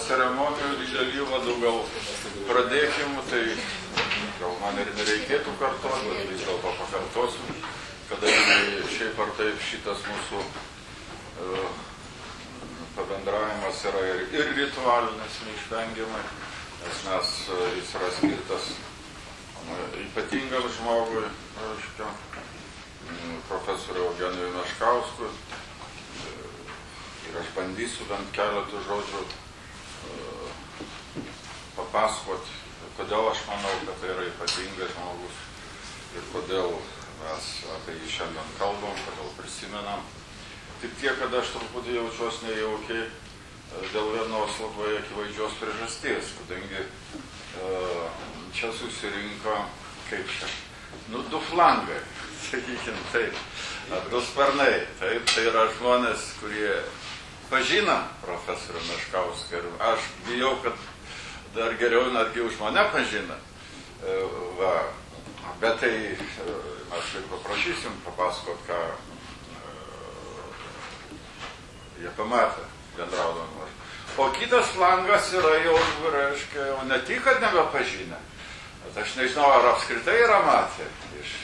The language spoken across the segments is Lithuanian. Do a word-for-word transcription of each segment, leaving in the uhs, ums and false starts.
ceremonijų didelį vadų gal pradėkim, tai gal man ir nereikėtų kartuoti, bet vis dėlto pakartosiu, kadangi šiaip ar taip šitas mūsų uh, pabendravimas yra ir, ir ritualinis neišvengiamai, nes mes, uh, jis yra skirtas uh, ypatingam žmogui, reiškia, um, profesoriui Eugenijui Meškauskui. Uh, ir aš bandysiu bent keletą žodžių uh, papasakoti, kodėl aš manau, kad tai yra ypatingas žmogus ir kodėl mes apie jį šiandien kalbam, kodėl prisimenam. Tik tiek, kad aš truputį jaučiuos nejaukiai dėl vienos labai akivaizdžios priežasties, kadangi uh, čia susirinko, kaip čia, nu, du flangai, sakykim taip, du sparnai. Taip, tai yra žmonės, kurie pažino profesorių Meškauską ir aš bijau, kad dar geriau netgi už mane pažino. Uh, va. Bet tai mes ir paprašysim papasakot, ką uh, jie pamatė bendraudami. O kitas flangas yra jau, reiškia, jau ne tik, kad nebepažinę, bet aš nežinau, ar apskritai yra matę. Iš,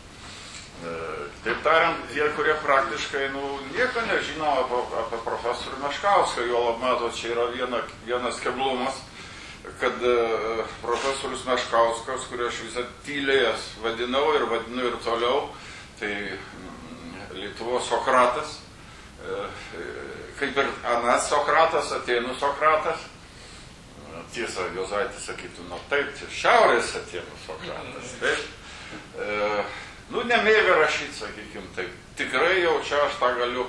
uh, taip tariant, tie, kurie praktiškai nu, nieko nežino apie, apie profesorių Meškauską, jo matot, čia yra viena, vienas keblumas, kad uh, profesorius Meškauskas, kurį aš visą tylėjęs vadinau ir vadinu ir toliau, tai mm, Lietuvos Sokratas, uh, kaip ir anas Sokratas, Atėnų Sokratas. Uh, tiesa, Juozaitis sakytų, nu taip, tai šiaurės Atėnų Sokratas. Taip. Uh, nu, nemėga rašyti, sakykim, taip. Tikrai jau čia aš tą galiu.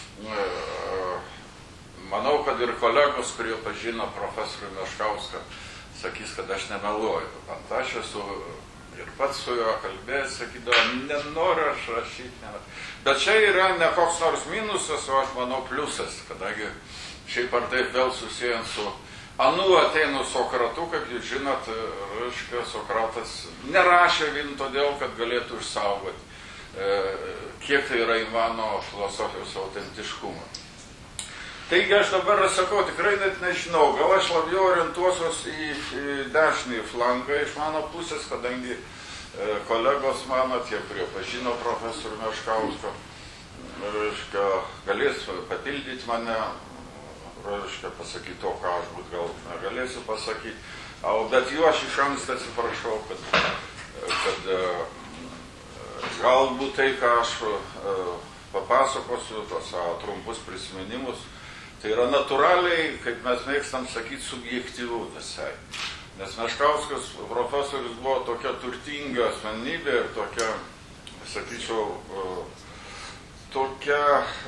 Uh, Manau, kad ir kolegos, kurie pažino profesorių Meškauską, sakys, kad aš nemeluoju. Ant aš esu ir pats su juo kalbėjęs, sakydavo, nenoriu aš rašyti. Nenoriu. Bet čia yra ne koks nors minusas, o aš manau pliusas, kadangi šiaip ar taip vėl susijęs su anų Atėnų Sokratu, kaip jūs žinot, reiškia, Sokratas nerašė vien todėl, kad galėtų išsaugoti, kiek tai yra įmano filosofijos autentiškumą. Taigi aš dabar sakau, tikrai net nežinau, gal aš labiau orientuosios į, į dešinį flanką iš mano pusės, kadangi e, kolegos mano, tie, kurie pažino profesorių Meškauską, reiškia, galės papildyti mane, reiškia, pasakyti to, ką aš būt gal negalėsiu pasakyti. O, bet jų aš iš anksto atsiprašau, kad, kad e, galbūt tai, ką aš e, papasakosiu, tos trumpus prisiminimus, tai yra natūraliai, kaip mes mėgstam sakyti, subjektyvų visai. Nes Meškauskas profesorius buvo tokia turtinga asmenybė ir tokia, sakyčiau, tokia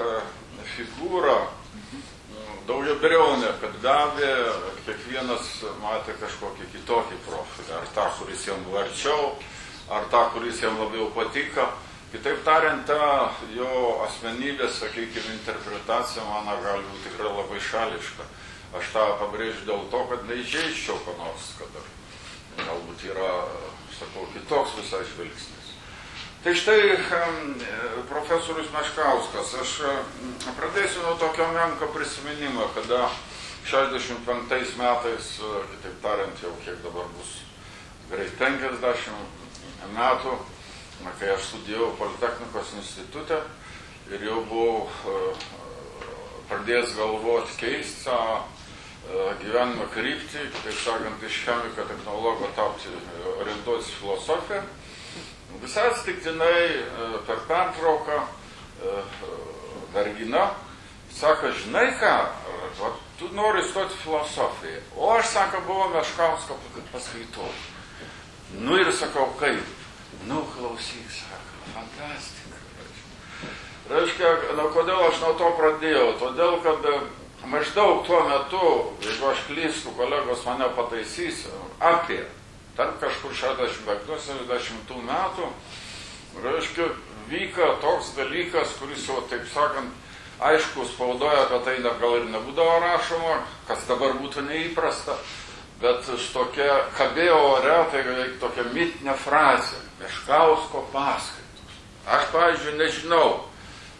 figūra daugiabriaunė, kad gavė, kiekvienas matė kažkokį kitokį profilį. Ar tą, kuris jam buvo arčiau, ar tą, kuris jam labiau patiko. Kitaip tariant, ta jo asmenybės, sakykime, interpretacija mano gali būti tikrai labai šališka. Aš tą pabrėžiu dėl to, kad neįžeisčiau ko nors, kad galbūt yra, sakau, kitoks visai žvilgsnis. Tai štai profesorius Meškauskas, aš pradėsiu nuo tokio menko prisiminimo, kada šešiasdešimt penktais metais, kitaip tariant, jau kiek dabar bus greit penkiasdešimt metų, kai aš studijavau Politechnikos institute ir jau buvau uh, pradėjęs galvoti keisti savo uh, gyvenimo kryptį, taip sakant, iš chemiko technologo tapti orientuotis filosofiją. Visai atsitiktinai uh, per pertrauką uh, mergina sako, žinai ką, va, tu nori stoti filosofiją. O aš, sako, buvau Meškausko paskaitau. Nu ir sakau, kaip? Nu, klausyk, sako, fantastika. Reiškia, nu, kodėl aš nuo to pradėjau? Todėl, kad maždaug tuo metu, jeigu aš klystu, kolegos mane pataisys, apie, tarp kažkur šešiasdešimt penktų šešiasdešimtų metų, reiškia, vyka toks dalykas, kuris jau, taip sakant, aišku, spaudoje apie tai gal ir nebūdavo rašoma, kas dabar būtų neįprasta, bet tokia kabėjo ore, tai tokia mitinė frazė. Meškausko paskaitos. Aš, pavyzdžiui, nežinau,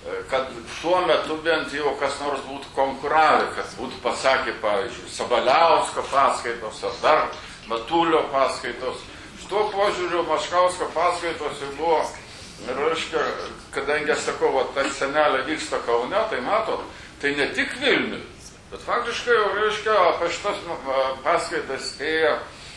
kad šiuo metu bent jau kas nors būtų konkuravę, kas būtų pasakę, pavyzdžiui, Sabaliausko paskaitos ar dar Matulio paskaitos. Štuo požiūriu Meškausko paskaitos jau buvo, reiškia, kadangi aš sakau, va, ta senelė vyksta Kaune, tai matot, tai ne tik Vilniui, bet faktiškai jau, reiškia, apie šitas paskaitas ėjo,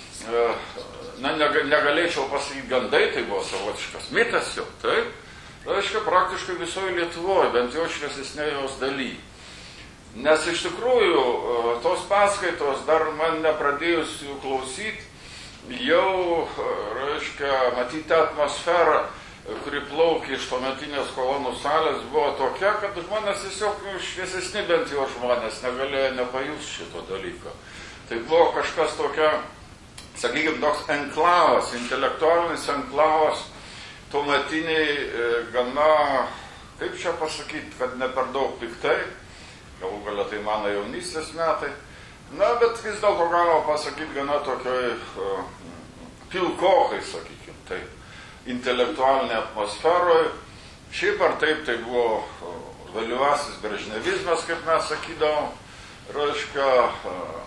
na, negalėčiau pasakyti gandai, tai buvo savotiškas mitas jau, taip, reiškia, praktiškai visoje Lietuvoje, bent jau šviesesnė jos daly. Nes iš tikrųjų, tos paskaitos dar man nepradėjus jų klausyti, jau, reiškia, matyti atmosferą, kuri plaukė iš tuometinės kolonų salės, buvo tokia, kad žmonės tiesiog šviesesni bent jau žmonės negalėjo nepajus šito dalyko. Tai buvo kažkas tokia, sakykime, toks enklavas, intelektualinis enklavas, tuometiniai gana, kaip čia pasakyti, kad ne per daug piktai, galų galia tai mano jaunystės metai, na, bet vis dėlto galima pasakyti gana tokioj uh, pilkokai, sakykime, tai intelektualinė atmosferoje. Šiaip ar taip tai buvo vėlyvasis brežnevizmas, kaip mes sakydavom, reiškia, uh,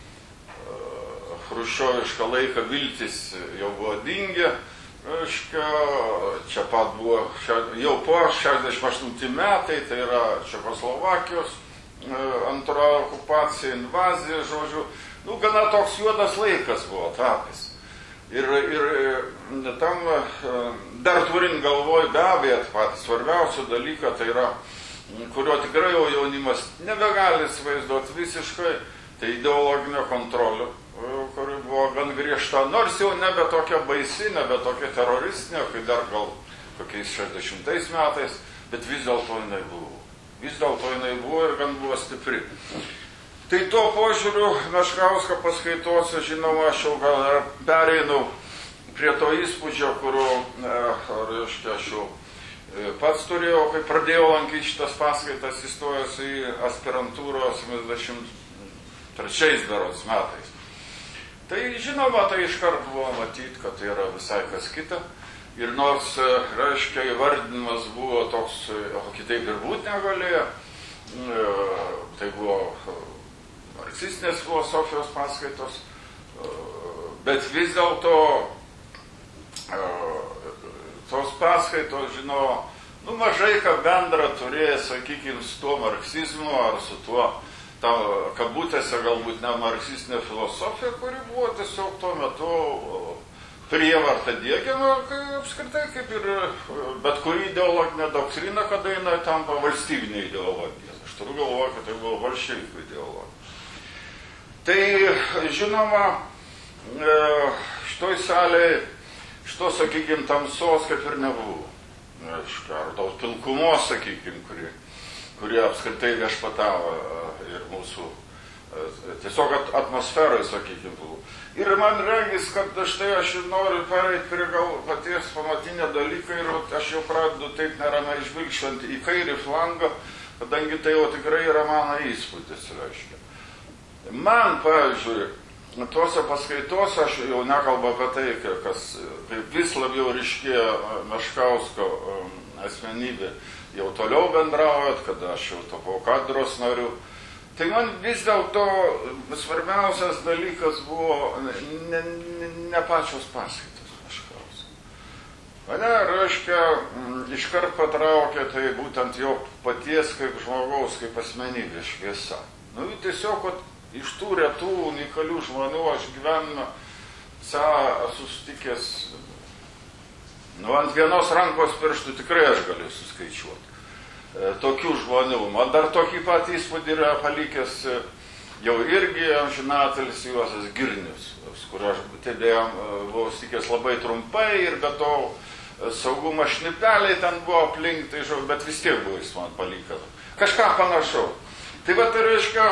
chruščiovišką laiką viltis jau buvo dingę, reiškia, čia pat buvo jau po šešiasdešimt aštunti metai, tai yra Čekoslovakijos antra okupacija, invazija, žodžiu, nu, gana toks juodas laikas buvo tapęs. Ir, ir tam dar turint galvoj be abejo patį svarbiausią dalyką, tai yra, kurio tikrai jau jaunimas nebegali įsivaizduoti visiškai, tai ideologinė kontrolė, kuri buvo gan griežta, nors jau nebe tokia baisi, nebe tokia teroristinė, kai dar gal kokiais šešiasdešimtais metais, bet vis dėlto jinai buvo. Vis dėlto jinai buvo ir gan buvo stipri. Tai tuo požiūriu Meškausko paskaitose, žinoma, aš jau gal pereinu prie to įspūdžio, kurio, reiškia, aš jau pats turėjau, kai pradėjau lankyti šitas paskaitas, įstojęs į aspirantūrą septyniasdešimt trečiais berods metais. Tai žinoma, tai iškart buvo matyti, kad tai yra visai kas kita. Ir nors, reiškia, įvardinimas buvo toks, o kitaip ir būt negalėjo, tai buvo marksistinės filosofijos paskaitos, bet vis dėlto tos paskaitos, žinau, nu, mažai ką bendra turėjo, sakykime, su tuo marksizmu ar su tuo, ta, kabutėse galbūt ne marksistinė filosofija, kuri buvo tiesiog tuo metu prievarta diegiama, apskritai kaip ir bet kuri ideologinė doktrina, kada jinai tampa valstybinė ideologija. Aš turiu galvoje, kad tai buvo bolševikų ideologija. Tai, žinoma, šitoj salėje, šito, sakykime, tamsos kaip ir nebuvo. Ar tos pilkumos, sakykime, kurie, kurie apskritai viešpatavo ir mūsų tiesiog atmosferai, sakykime, buvo. Ir man regis, kad štai aš noriu pereiti prie gal paties pamatinio dalyką ir aš jau pradedu taip neramiai žvilgčiant į kairį flangą, kadangi tai jau tikrai yra mano įspūdis, reiškia. Man, pavyzdžiui, tuose paskaitose aš jau nekalbu apie tai, kas vis labiau ryškėjo Meškausko asmenybė, jau toliau bendraujat, kada aš jau tapau katedros nariu. Tai man vis dėlto svarbiausias dalykas buvo ne, ne, ne pačios paskaitos Meškausko. Mane, reiškia, iškart patraukė tai būtent jo paties kaip žmogaus, kaip asmenybės šviesa. Nu, tiesiog iš tų retų unikalių žmonių aš gyvenime esu sutikęs, nu, ant vienos rankos pirštų tikrai aš galiu suskaičiuoti. Tokių žmonių. Man dar tokį pat įspūdį yra palikęs jau irgi amžinatelis Juozas Girnius, kurio aš tebėjom buvau sutikęs labai trumpai ir be to saugumo šnipeliai ten buvo aplink, tai žodžiu, bet vis tiek buvo jis man palikęs. Kažką panašau. Tai va, tai reiškia,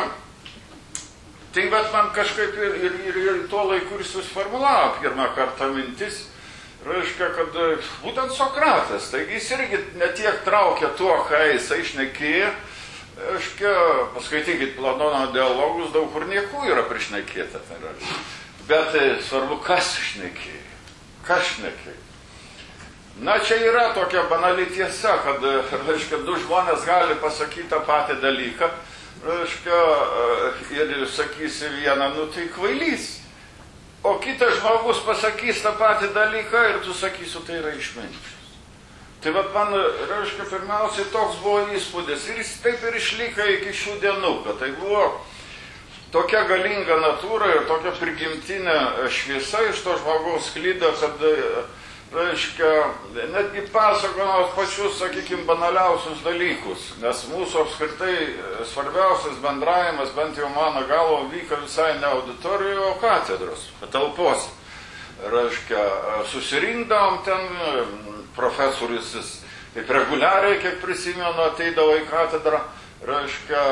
tai va, man kažkaip ir, ir, ir, ir tuo laiku ir susiformulavo pirmą kartą mintis, reiškia, kad būtent Sokratas, taigi jis irgi netiek traukia tuo, ką jisai šnekėjo, reiškia, paskaitykit Platono dialogus, daug kur nieko yra prišnekėta, tai yra. Bet svarbu, kas šnekėjo, kas šnekėjo. Na, čia yra tokia banali tiesa, kad, reiškia, du žmonės gali pasakyti tą patį dalyką, reiškia, ir sakysi vieną, nu tai kvailys. O kitas žmogus pasakys tą patį dalyką ir tu sakysi, tai yra išminčius. Tai vat man, reiškia, pirmiausiai toks buvo įspūdis ir jis taip ir išliko iki šių dienų, kad tai buvo tokia galinga natūra ir tokia prigimtinė šviesa iš to žmogaus sklydo, kad, reiškia, netgi pasakojo pačius, sakykime, banaliausius dalykus, nes mūsų apskritai svarbiausias bendravimas, bent jau mano galvo, vyko visai ne auditorijoje, o katedros, patalpose. Reiškia, susirinkdavom ten, profesorius jis taip reguliariai, kiek prisimenu, ateidavo į katedrą, reiškia,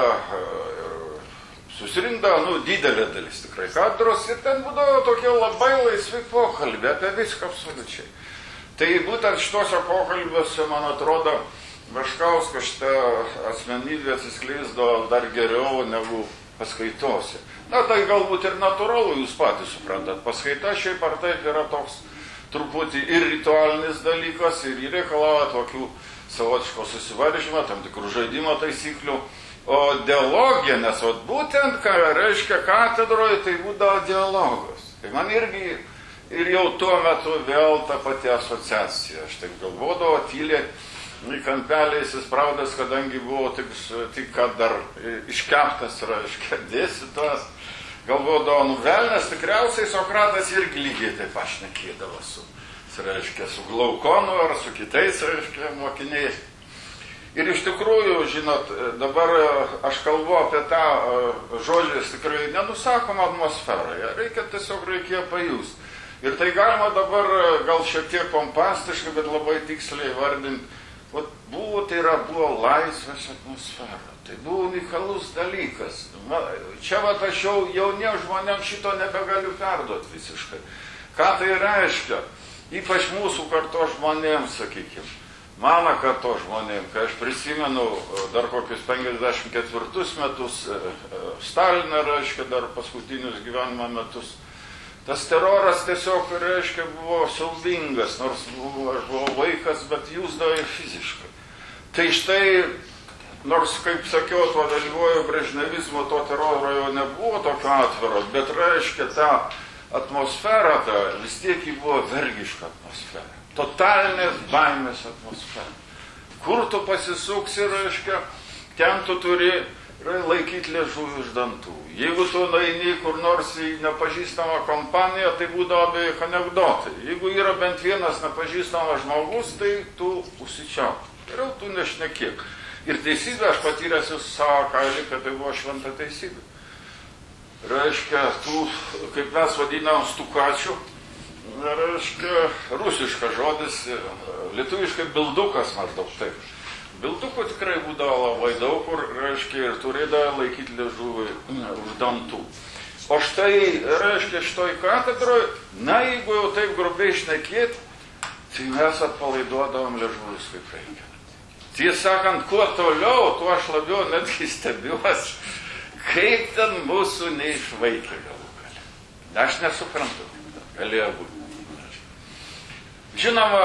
susirinkdavo, nu, didelė dalis tikrai katedros ir ten būdavo tokie labai laisvi pokalbiai apie viską absoliučiai. Tai būtent šituose pokalbiuose, man atrodo, Meškauskas šitą asmenybę atsiskleisdavo dar geriau negu paskaitose. Na, tai galbūt ir natūralu, jūs patys suprantat. Paskaita šiaip ar taip yra toks truputį ir ritualinis dalykas, ir reikalauja tokių savotiško susivaržymo, tam tikrų žaidimo taisyklių. O dialogija, nes vat, būtent, ką reiškia katedroje, tai būdavo dialogas. Tai man irgi ir jau tuo metu vėl ta pati asociacija. Aš taip galvodavo, tyliai į kampelį įsispraudęs, kadangi buvo tik, tik kad dar iškeptas, reiškia, dėstytojas. Galvodavo, nu velnės, tikriausiai Sokratas irgi lygiai taip pašnekėdavo su, reiškia, su Glaukonu ar su kitais, reiškia, mokiniais. Ir iš tikrųjų, žinot, dabar aš kalbu apie tą žodžiais tikrai nenusakomą atmosferą. Reikia tiesiog reikėjo pajusti. Ir tai galima dabar gal šiek tiek pompastiškai, bet labai tiksliai vardinti. Vat buvo, tai yra, buvo laisvės atmosfera. Tai buvo unikalus dalykas. Čia vat aš jau jauniems žmonėms šito nebegaliu perduoti visiškai. Ką tai reiškia? Ypač mūsų kartos žmonėms, sakykime. Mano kartos žmonėms, kai aš prisimenu dar kokius penkiasdešimt ketvirtus metus, Staliną, reiškia, dar paskutinius gyvenimo metus. Tas teroras tiesiog, reiškia, buvo siaubingas, nors buvo, aš buvau vaikas, bet jūsdavo ir fiziškai. Tai štai, nors, kaip sakiau, to dalyvojo brežnevizmo, to teroro jau nebuvo tokio atviro, bet, reiškia, ta atmosfera, ta vis tiek ji buvo vergiška atmosfera. Totalinės baimės atmosfera. Kur tu pasisuksi, reiškia, ten tu turi laikyti liežuvį už dantų. Jeigu tu nueini kur nors į nepažįstamą kompaniją, tai būdavo beveik anekdotai. Jeigu yra bent vienas nepažįstamas žmogus, tai tu užsičiauk. Geriau tu nešnekėk. Ir teisybė, aš patyręs savo kailį, kad tai buvo šventa teisybė. Reiškia, tu, kaip mes vadinam, stukačių, reiškia, rusiškas žodis, lietuviškai bildukas maždaug taip. Bildukų tikrai būdavo labai daug, kur, reiškia, ir turėdavo laikyti liežuvį už dantų. O štai, reiškia, šitoj katedroj, na, jeigu jau taip grubiai šnekėti, tai mes atpalaiduodavom liežuvius kaip reikia. Tiesą sakant, kuo toliau, tuo aš labiau netgi stebiuosi, kaip ten mūsų neišvaikė galų gale. Aš nesuprantu, galėjo būti. Žinoma,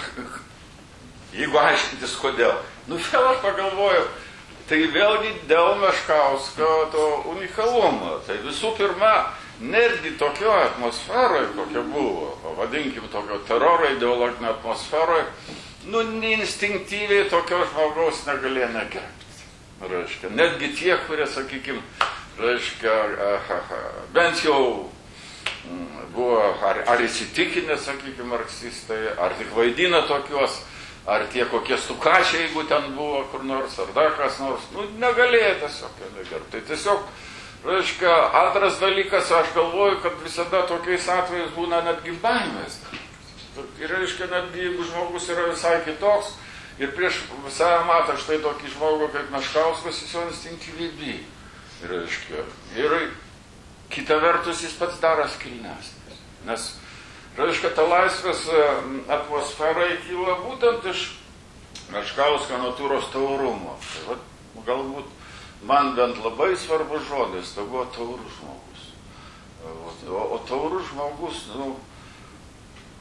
jeigu aiškintis kodėl. Nu, vėl aš pagalvoju, tai vėlgi dėl Meškausko to unikalumo. Tai visų pirma, netgi tokio atmosferoje, kokia buvo, pavadinkim tokio teroro ideologinio atmosferoje, nu, instinktyviai tokio žmogaus negalėjo negerbti. Reiškia, netgi tie, kurie, sakykim, reiškia, bent jau buvo ar, ar įsitikinę, sakykim, marksistai, ar tik vaidina tokios, ar tie kokie stukačiai, jeigu ten buvo kur nors, ar dar kas nors, nu, negalėjo tiesiog negerbti. Tai tiesiog, reiškia, antras dalykas, aš galvoju, kad visada tokiais atvejais būna netgi baimės. Ir, reiškia, netgi jeigu žmogus yra visai kitoks, ir prieš visai matą štai tokį žmogų kaip Meškauskas, jis jau instinktyviai bijo. Reiškia, ir kita vertus jis pats daras kilnesnis. Nes reiškia, ta laisvės atmosfera įkyla būtent iš Meškausko natūros taurumo. Tai va, galbūt man bent labai svarbus žodis, tai buvo taurus žmogus. O, o taurus žmogus, nu, nu,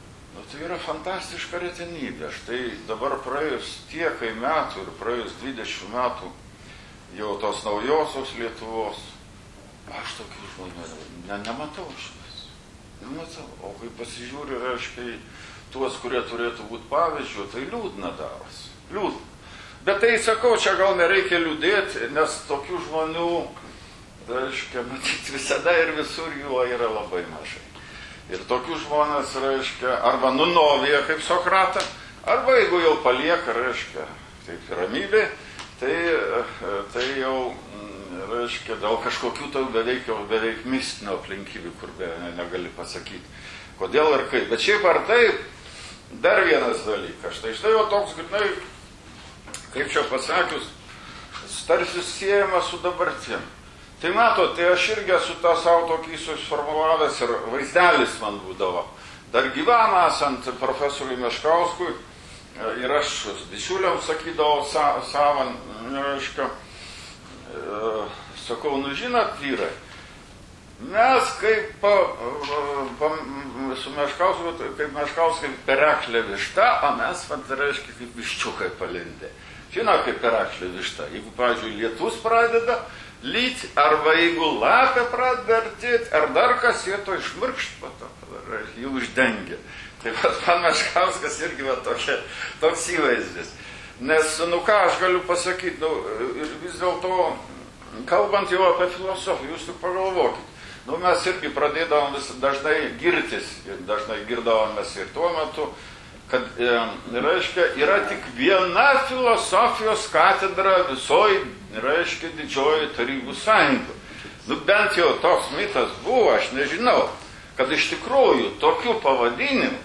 tai yra fantastiška retenybė. Štai dabar praėjus tiekai metų ir praėjus dvidešimt metų jau tos naujosios Lietuvos, aš tokių žmonių ne, nematau iš vis. Nematau. O kai pasižiūriu, reiškia, tuos, kurie turėtų būti pavyzdžių, tai liūdna darosi. Liūdna. Bet tai sakau, čia gal nereikia liūdėti, nes tokių žmonių, reiškia, matyti visada ir visur jų yra labai mažai. Ir tokių žmonės, reiškia, arba nunovija kaip Sokratą, arba jeigu jau palieka, reiškia, taip ramybė, tai, tai jau, reiškia, dėl kažkokių tai beveik, jau beveik mistinio aplinkybių, kur be, ne, negali pasakyti, kodėl ir kaip. Bet šiaip ar taip, dar vienas dalykas. Štai štai jau toks, grinai, kaip čia pasakius, tarsi siejama su dabartim. Tai matot, tai aš irgi esu tą savo tokį susiformulavęs ir vaizdelis man būdavo. Dar gyvam esant profesoriui Meškauskui ir aš bičiuliams sakydavau sa, savo, reiškia, e, sakau, nu žinot, vyrai, mes kaip pa, pa, su Meškausku, kaip Meškauskai pereklė višta, o mes, vat, reiškia, kaip viščiukai palindė. Žinot, kaip pereklė višta. Jeigu, pavyzdžiui, lietus pradeda lyt, arba jeigu lapė pradeda artėti, ar dar kas, jie to išmirkšt, jį uždengia. Tai pat man Meškauskas irgi va tokia, toks įvaizdis. Nes, nu ką aš galiu pasakyti, nu, vis dėlto, kalbant jau apie filosofiją, jūs tik pagalvokit. Nu, mes irgi pradėdavom vis dažnai girtis, ir dažnai girdavomės ir tuo metu, kad, e, reiškia, yra tik viena filosofijos katedra visoj, reiškia, didžioji Tarybų Sąjunga. Nu, bent jau toks mitas buvo, aš nežinau, kad iš tikrųjų tokių pavadinimų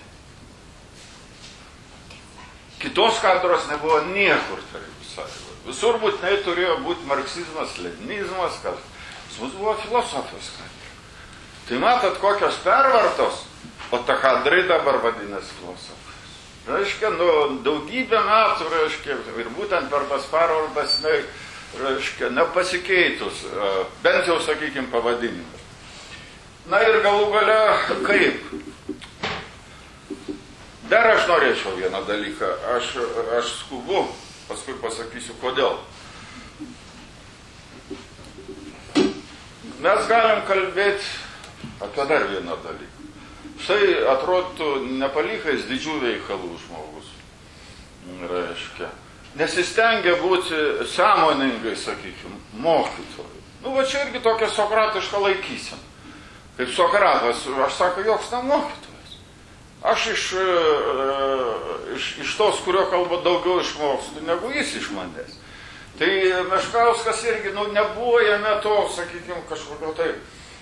kitos katedros nebuvo niekur Tarybų Sąjungoje. Visur būtinai turėjo būti marksizmas, leninizmas, kad pas mus buvo filosofijos katedra. Tai matot, kokios pervartos, o ta kadrai dabar vadinasi filosofijos. Reiškia, nu, daugybę metų, reiškia, ir būtent per tas pervartas, reiškia, nepasikeitus, bent jau, sakykime, pavadinimas. Na ir galų gale, kaip? Dar aš norėčiau vieną dalyką, aš, aš skubu, paskui pasakysiu, kodėl. Mes galim kalbėti apie dar vieną dalyką. Štai atrodytų nepalikais didžių veikalų žmogus, reiškia, nesistengia būti sąmoningai, sakykime, mokytojai. Nu, va čia irgi tokia sokratiška laikysena. Kaip Sokratas, aš sako, joks ne mokytojas. Aš iš, iš, iš tos, kurio kalba daugiau išmokstu, negu jis iš manęs. Tai Meškauskas irgi, nu, nebuvo jame to, sakykime, kažkokio tai...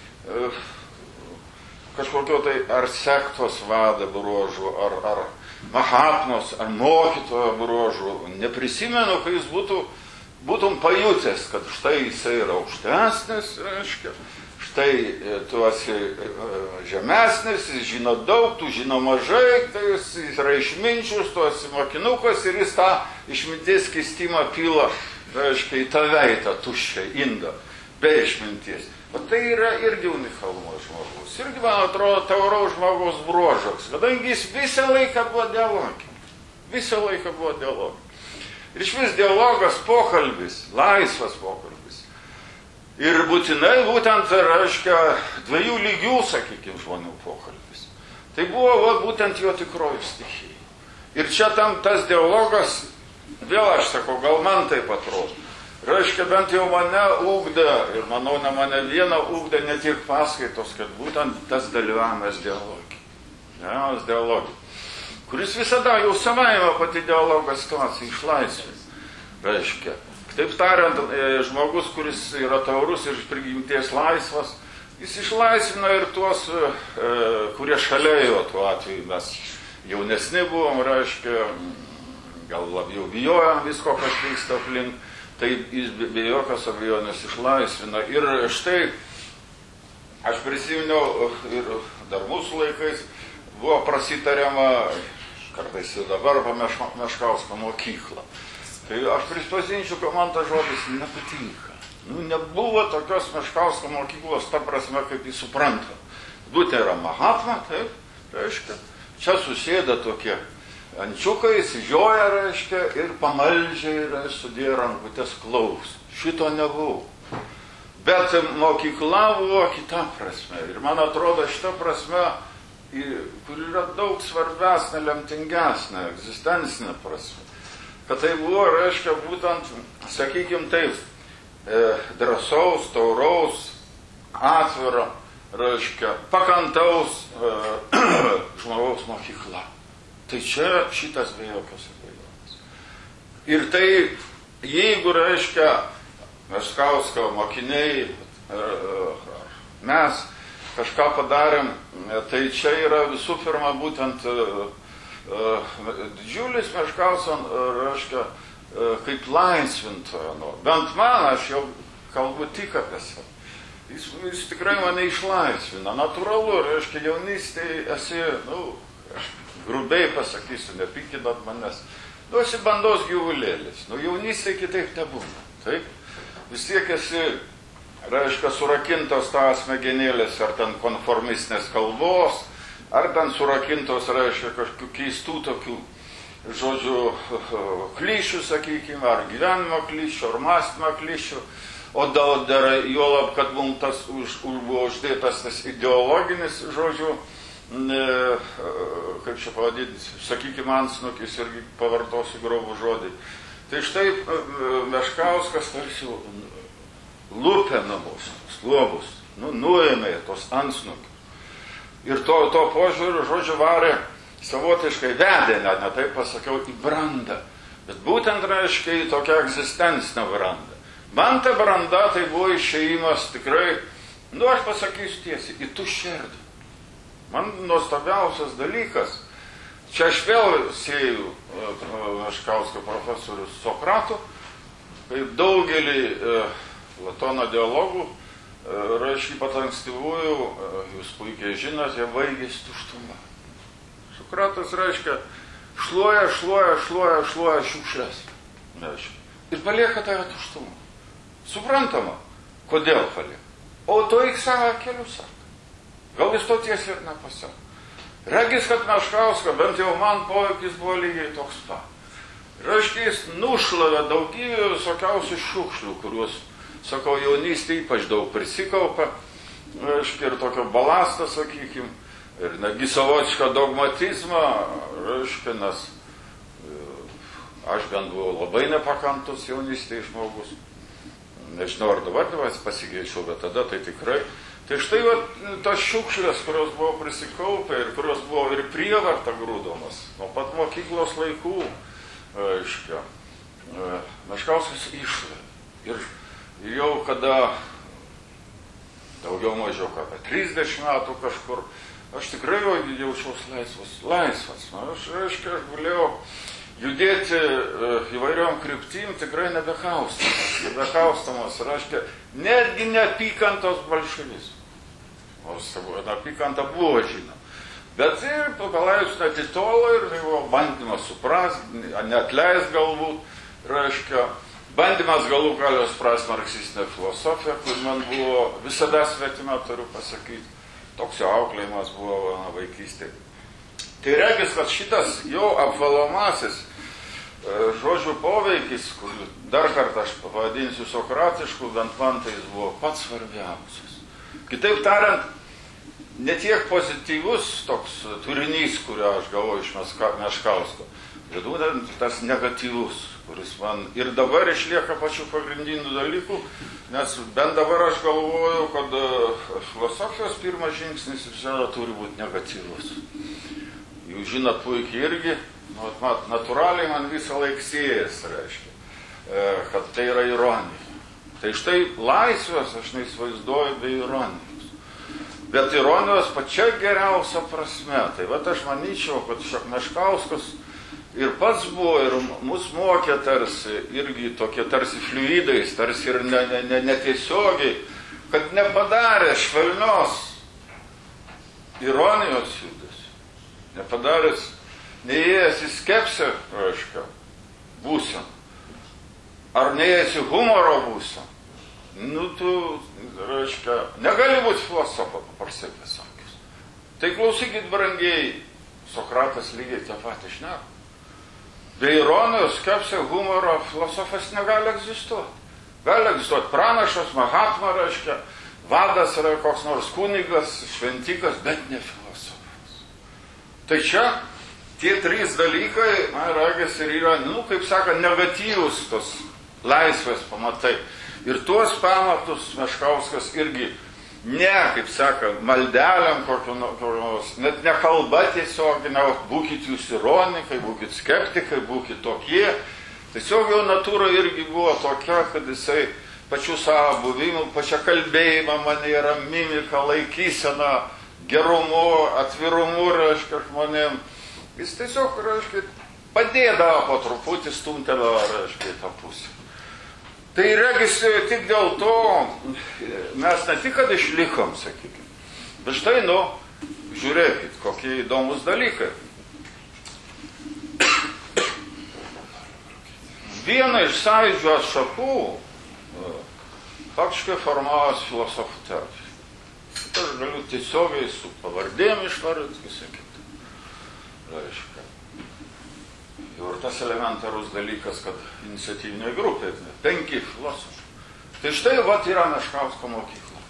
kažkokio tai ar sektos vada bruožų, ar, ar Mahatmos, ar mokytojo bruožų. Neprisimenu, kai jis būtų, būtum pajutęs, kad štai jisai yra aukštesnis, reiškia, štai tu esi žemesnis, jis žino daug, tu žino mažai, tai jis yra išminčius, tu esi mokinukas ir jis tą išminties skystimą pila, reiškia, į tave, į tą tuščią indą, be išminties. O tai yra irgi unikalumo žmogus. Irgi, man atrodo, tauraus žmogaus bruožas, kadangi jis visą laiką buvo dialogė. Visą laiką buvo dialogė. Ir iš vis dialogas, pokalbis, laisvas pokalbis. Ir būtinai būtent, reiškia, dviejų lygių, sakykime, žmonių pokalbis. Tai buvo va, būtent jo tikroji stichija. Ir čia tam tas dialogas, vėl aš sakau, gal man taip atrodo. Reiškia, bent jau mane ugdė, ir manau, ne mane vieną ugdė ne tik paskaitos, kad būtent tas dalyvavimas dialogį. Dalyvavimas dialogį. Kuris visada jau savaime pati dialogo situacija išlaisvės. Reiškia, taip tariant, žmogus, kuris yra taurus ir iš prigimties laisvas, jis išlaisvina ir tuos, kurie šalia jo tuo atveju. Mes jaunesni buvom, reiškia, gal labiau bijojom visko, kas vyksta aplink. Tai jis be jokios abejonės išlaisvina. Ir štai, aš prisiminiau, ir dar mūsų laikais buvo prasitariama, kartais ir dabar pa Meškausko mokyklą. Tai aš prispažinčiau, kad man tas žodis nepatinka. Nu, nebuvo tokios Meškausko mokyklos, ta prasme, kaip jis supranta. Būtent yra Mahatma, taip, reiškia, čia susėda tokie ančiukai, įsižioja, reiškia, ir pamaldžiai, reiškia, sudėjo rankutės klaus. Šito nebuvo. Bet mokykla buvo kita prasme. Ir man atrodo, šita prasme, kur yra daug svarbesnė, lemtingesnė, egzistencinė prasme. Kad tai buvo, reiškia, būtent, sakykim taip, drąsaus, tauraus, atviro, reiškia, pakantaus e, žmogaus mokykla. Tai čia šitas be jokios abejonės. Ir tai, jeigu, reiškia, Meškausko mokiniai, mes kažką padarėm, tai čia yra visų pirma būtent didžiulis Meškausko, reiškia, kaip laisvintojo. Nu, bent man, aš jau kalbu tik apie save. Jis, jis tikrai mane išlaisvina. Natūralu, reiškia, jaunystėje esi, nu, aš grubiai pasakysiu, nepykinat manęs. Nu, esi bandos gyvulėlis. Nu, jaunystėje kitaip nebūna. Taip? Vis tiek esi, reiškia, surakintos tas smegenėlės, ar ten konformistinės kalbos, ar ten surakintos, reiškia, kažkokių keistų tokių, žodžiu, klišių, sakykime, ar gyvenimo klišių, ar mąstymo klišių, o dar, dar juolab, kad mums tas už, už buvo uždėtas tas ideologinis, žodžiu, ne, kaip čia pavadinti, sakykime, ansnukis, irgi pavartosiu grobų žodį. Tai štai Meškauskas tarsi lupė namus, sluobus, nu, nuėmė tos ansnukius. Ir to, to požiūriu, žodžiu, varė, savotiškai vedė, net ne taip pasakiau, į brandą. Bet būtent, reiškia, į tokią egzistencinę brandą. Man ta branda tai buvo išėjimas tikrai, nu, aš pasakysiu tiesiai, į tuščią. Man nuostabiausias dalykas, čia aš vėl sėjau Meškausko profesorius Sokratų, kaip daugelį Platono dialogų, reiškia, pat ankstyvųjų, jūs puikiai žinot, jie baigėsi tuštuma. Sokratas, reiškia, šluoja, šluoja, šluoja, šluoja šiukšles. Ir palieka tave tuštumą. Suprantama, kodėl palieka. O to į savo kelių sako. Gal jis to tiesiai ir nepasako. Regis, kad Meškausko, bent jau man poveikis buvo lygiai toks pat. Reiškia, jis nušlavė daugybę visokiausių šiukšlių, kuriuos, sakau, jaunystė ypač daug prisikaupė, reiškia, ir tokio balastą, sakykim, ir netgi savotišką dogmatizmą, reiškia, nes aš bent buvau labai nepakantus jaunystėje žmogus. Nežinau, ar dabar dabar pasigeičiau, bet tada tai tikrai. Tai štai va, tas šiukšlės, kurios buvo prisikaupę ir kurios buvo ir prievarta grūdomas, nuo pat mokyklos laikų, reiškia, Meškauskas išlavė. Ir, ir jau kada, daugiau mažiau, apie trisdešimt metų kažkur, aš tikrai jau jaučiausi laisvas. Laisvas. Na, aš, reiškia, aš galėjau judėti įvairiom kryptim, tikrai nebekaustamas. Nebekaustamas, reiškia, netgi neapykantos bolševizmo. Nors neapykanta buvo, žinoma. Bet ir palaidus atitolo ir tai buvo bandymas suprasti, neatleist galbūt, reiškia, bandymas galų galio suprasti marksistinę filosofiją, kur man buvo visada svetima, turiu pasakyti. Toks jo auklėjimas buvo na, vaikystėje. Tai regis, kad šitas jo apvalomasis žodžių poveikis, kur dar kartą aš pavadinsiu sokratišku, bent man tai jis buvo pats svarbiausias. Kitaip tariant, ne tiek pozityvus toks turinys, kurio aš gavau iš Meškausko, bet būtent tas negatyvus, kuris man ir dabar išlieka pačių pagrindinių dalykų, nes bent dabar aš galvoju, kad filosofijos pirmas žingsnis visada turi būti negatyvus. Jūs žinot puikiai irgi, nu, mat, natūraliai man visą laiką siejas, reiškia, kad tai yra ironija. Tai štai laisvės aš neįsivaizduoju be ironijos. Bet ironijos pačia geriausia prasme. Tai vat aš manyčiau, kad Meškauskas ir pats buvo, ir mus mokė tarsi, irgi tokie tarsi fluidais, tarsi ir netiesiogiai, ne, ne, ne kad nepadarė švelnios ironijos judės, nepadaręs, neįėjęs į skepsę, reiškia, būsen, ar neįėjęs į humoro būsen, nu tu, reiškia, negali būti filosofo, paprastai pasakius. Tai klausykit, brangiai, Sokratas lygiai tą patį šneka. Be ironijos, skepsio, humoro filosofas negali egzistuoti. Gali egzistuoti pranašas, Mahatma, reiškia, vadas yra koks nors kunigas, šventikas, bet ne filosofas. Tai čia tie trys dalykai, man regis, ir yra, nu, kaip sako, negatyvus tos laisvės pamatai. Ir tuos pamatus Meškauskas irgi ne, kaip sako, maldelėm kokiu nors, net ne kalba tiesiog, ne, būkit jūs ironikai, būkit skeptikai, būkit tokie. Tiesiog jo natūra irgi buvo tokia, kad jisai pačių savo buvimų, pačią kalbėjimą manierą, mimiką, laikyseną, gerumu, atvirumu, reiškia, žmonėm. Jis tiesiog, reiškia, padėdavo po truputį, stumtelėjo, reiškia, tą pusę. Tai regis tik dėl to mes ne tik, kad išlikom, sakykime, bet štai, nu, žiūrėkit, kokie įdomus dalykai. Viena iš sąjūdžio šakų faktiškai formavosi filosofų terapija. Aš galiu tiesiogiai su pavardėm išvardinti, visai kitą. Reiškia. Ir tas elementarus dalykas, kad iniciatyvinė grupė, penki filosofai. Tai štai, vat yra Meškausko mokykla.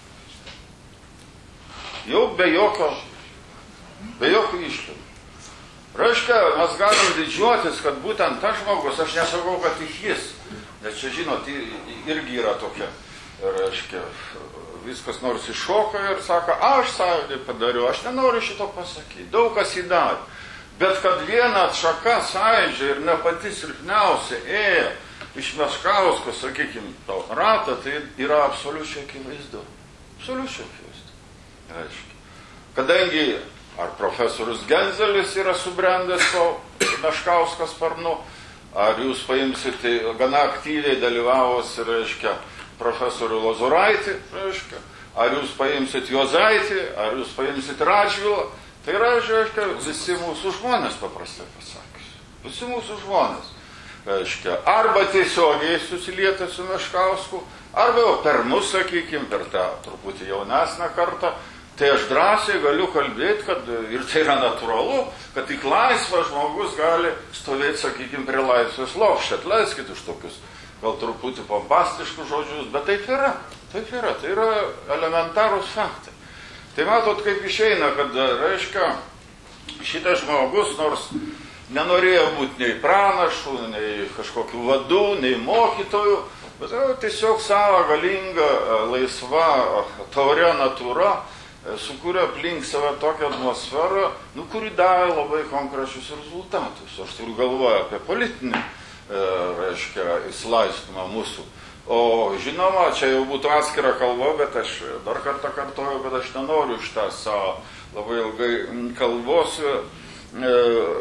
Jau be jokio, be jokio iškelių. Reiškia, mes galim didžiuotis, kad būtent tas žmogus, aš nesakau, kad tik jis, nes čia, žinot, irgi yra tokia, reiškia, viskas nors iššoka ir sako, aš sąjūdį padariau, aš nenoriu šito pasakyti, daug kas įdarė. Bet kad viena atšaka sąjūdžio ir ne pati silpniausia ėjo iš Meškausko, sakykime, to ratą, tai yra absoliučiai akivaizdu. Absoliučiai akivaizdu. Reiškia. Kadangi ar profesorius Genzelis yra subrendęs po Meškausko sparnu, ar jūs paimsite gana aktyviai dalyvavus, reiškia, profesorių Lozuraitį, reiškia, ar jūs paimsite Juozaitį, ar jūs paimsite Radžvilą, tai yra, reiškia, visi mūsų žmonės, paprastai pasakius. Visi mūsų žmonės. Reiškia, arba tiesiogiai susilietę su Meškausku, arba jau per mus, sakykime, per tą truputį jaunesnę kartą. Tai aš drąsiai galiu kalbėti, kad ir tai yra natūralu, kad tik laisvas žmogus gali stovėti, sakykime, prie laisvės lopščio. Atleiskit už tokius gal truputį pompastiškus žodžius, bet taip yra. Taip yra. Tai yra elementarūs faktai. Tai matot, kaip išeina, kad, reiškia, šitas žmogus, nors nenorėjo būti nei pranašų, nei kažkokių vadų, nei mokytojų, bet tiesiog savo galinga, laisva, tauria natūra sukūrė aplink save tokią atmosferą, nu, kuri davė labai konkrečius rezultatus. Aš turiu galvoje apie politinį, e, reiškia, įsilaisvimą mūsų. O žinoma, čia jau būtų atskira kalba, bet aš dar kartą kartoju, kad aš nenoriu iš tą savo labai ilgai kalbosiu e,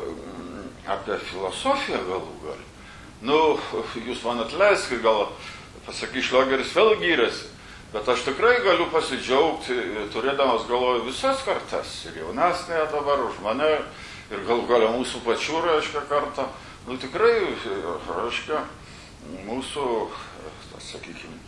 apie filosofiją galų gal. Nu, jūs man atleiskit, gal pasakys Šliogeris vėl gyrėsi. Bet aš tikrai galiu pasidžiaugti, turėdamas galvoje visas kartas, ir jaunesnėje dabar už mane, ir gal galia mūsų pačių, reiškia, kartą. Nu tikrai, reiškia, mūsų, tas, sakykime,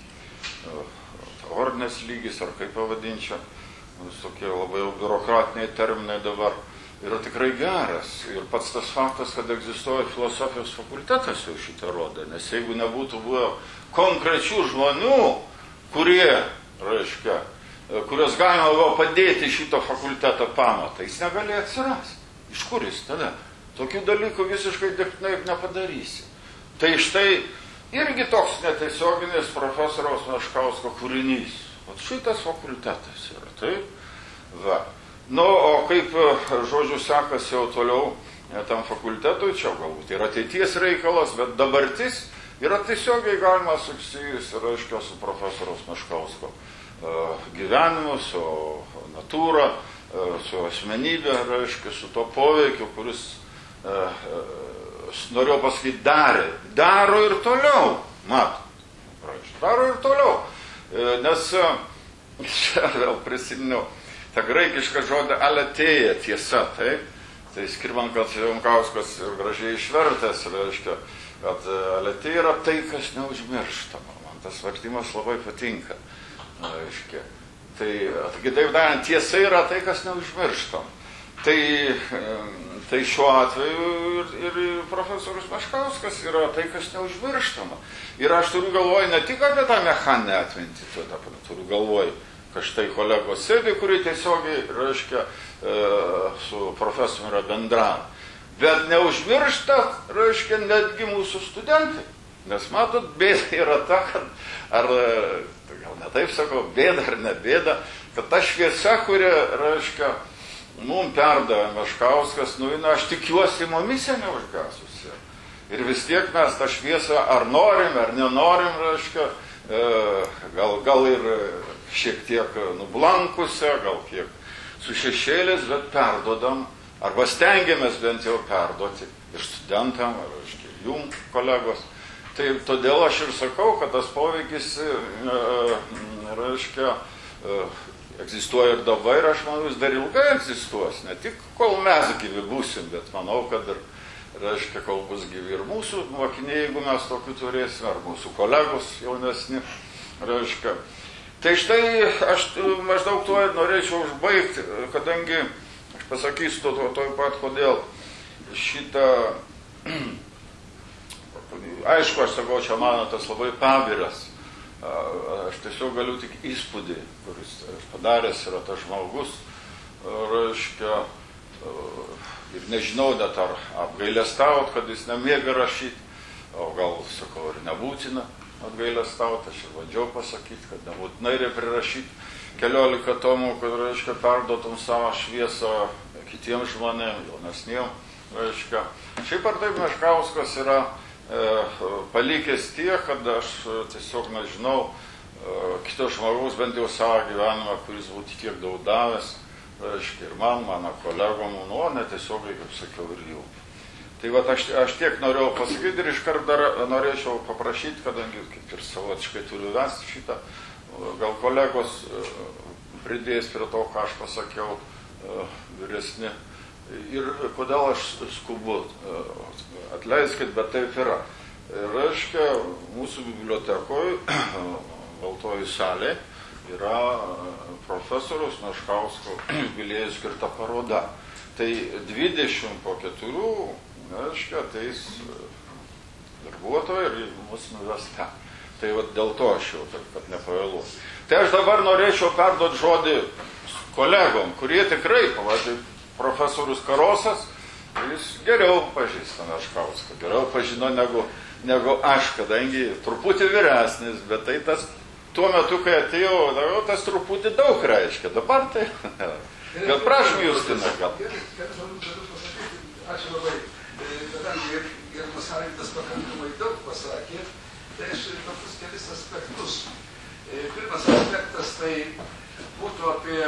teorinės lygis, ar kaip pavadinčia, tokie labai biurokratiniai terminai dabar, yra tikrai geras. Ir pats tas faktas, kad egzistuoja filosofijos fakultetas jau šitą rodo, nes jeigu nebūtų buvę konkrečių žmonių, kurie, reiškia, kurios galima buvo padėti šito fakulteto pamatą, jis negalėjo atsirasti. Iš kur jis tada? Tokių dalykų visiškai dirbtinai nepadarysi. Tai štai irgi toks netiesioginis profesoriaus Meškausko kūrinys. O šitas fakultetas yra, taip? Va. Nu, o kaip, žodžiu, sekasi jau toliau tam fakultetui, čia galbūt yra ateities reikalas, bet dabartis yra tiesiogiai galima susijus, reiškia, su profesoriaus Meškausko gyvenimu, su natūra, su asmenybė, reiškia, su to poveikiu, kuris, norėjau pasakyti, darė. Daro ir toliau, matot. Daro ir toliau. Nes, čia vėl prisiminiau, tą graikišką žodį aletėja, tiesa, taip? Tai Skirmantas Jankauskas gražiai išvertęs, reiškia, kad aletė yra tai, kas neužmirštama. Man tas vertimas labai patinka. Reiškia. Tai, kitaip darant, tiesa yra tai, kas neužmirštama. Tai, tai šiuo atveju ir, ir profesorius Meškauskas yra tai, kas neužmirštama. Ir aš turiu galvoj ne tik apie tą mechaninę atmintį, turiu galvoj, kad štai kolegos sėdi, kurie tiesiogiai, reiškia, su profesoriumi yra bendravo. Bet neužmiršta, reiškia, netgi mūsų studentai. Nes matot, bėda yra ta, kad, ar, gal ne taip sakau, bėda ar ne bėda, kad ta šviesa, kuri, reiškia, mums perdavė Meškauskas, nu, na, aš tikiuosi, mumise neužgasusi. Ir vis tiek mes tą šviesą ar norim, ar nenorim, reiškia, gal, gal ir šiek tiek nublankusią, gal kiek su šešėlis, bet perdodam, arba stengiamės bent jau perduoti ir studentam, reiškia, jum, kolegos. Tai todėl aš ir sakau, kad tas poveikis, reiškia, egzistuoja ir dabar, ir aš manau, jis dar ilgai egzistuos. Ne tik kol mes gyvi būsim, bet manau, kad ir, reiškia, kol bus gyvi ir mūsų mokiniai, jeigu mes tokių turėsime, ar mūsų kolegos jaunesni, reiškia. Tai štai aš maždaug tuo ir norėčiau užbaigti, kadangi aš pasakysiu to, to, to pat, kodėl šitą, aišku, aš sakau, čia mano tas labai pabiras. Aš tiesiog galiu tik įspūdį, kuris padaręs yra tas žmogus, reiškia, ir nežinau net ar apgailestaut, kad jis nemėga rašyti, o gal, sakau, ir nebūtina apgailestaut, aš ir bandžiau pasakyti, kad nebūtinai reikia prirašyti keliolika tomų, kad, reiškia, perduotum savo šviesą kitiems žmonėms, jaunesniem, reiškia. Šiaip ar taip Meškauskas yra palikęs tiek, kad aš tiesiog nežinau kito žmogaus, bent jau savo gyvenimą, kuris būtų tiek daug davęs, reiškia, ir man, mano kolegom, nu, ne tiesiogiai, kaip sakiau, ir jų. Tai va, aš, aš tiek norėjau pasakyti ir iškart dar norėčiau paprašyti, kadangi kaip ir savotiškai turiu vesti šitą, gal kolegos pridės prie to, ką aš pasakiau, vyresni. Ir kodėl aš skubu, atleiskit, bet taip yra. Reiškia, mūsų bibliotekoje, Baltoji salė, yra profesoriaus Meškausko jubiliejui skirta paroda. Tai dvidešimt po keturių, reiškia, ateis darbuotojai ir mus nuves ten. Tai va, dėl to aš jau, kad nepavėlu. Tai aš dabar norėčiau perduoti žodį kolegom, kurie tikrai, pavadžiai, profesorius Karosas, jis geriau pažįsta Meškauską, geriau pažino negu, negu aš, kadangi truputį vyresnis, bet tai tas, tuo metu, kai atėjau, tas truputį daug reiškia, dabar tai, gal prašom Justina, gal. Ačiū labai, kadangi gerbiamas Arvydas pakankamai daug pasakė, tai aš tokius kelis aspektus. Pirmas aspektas tai būtų apie,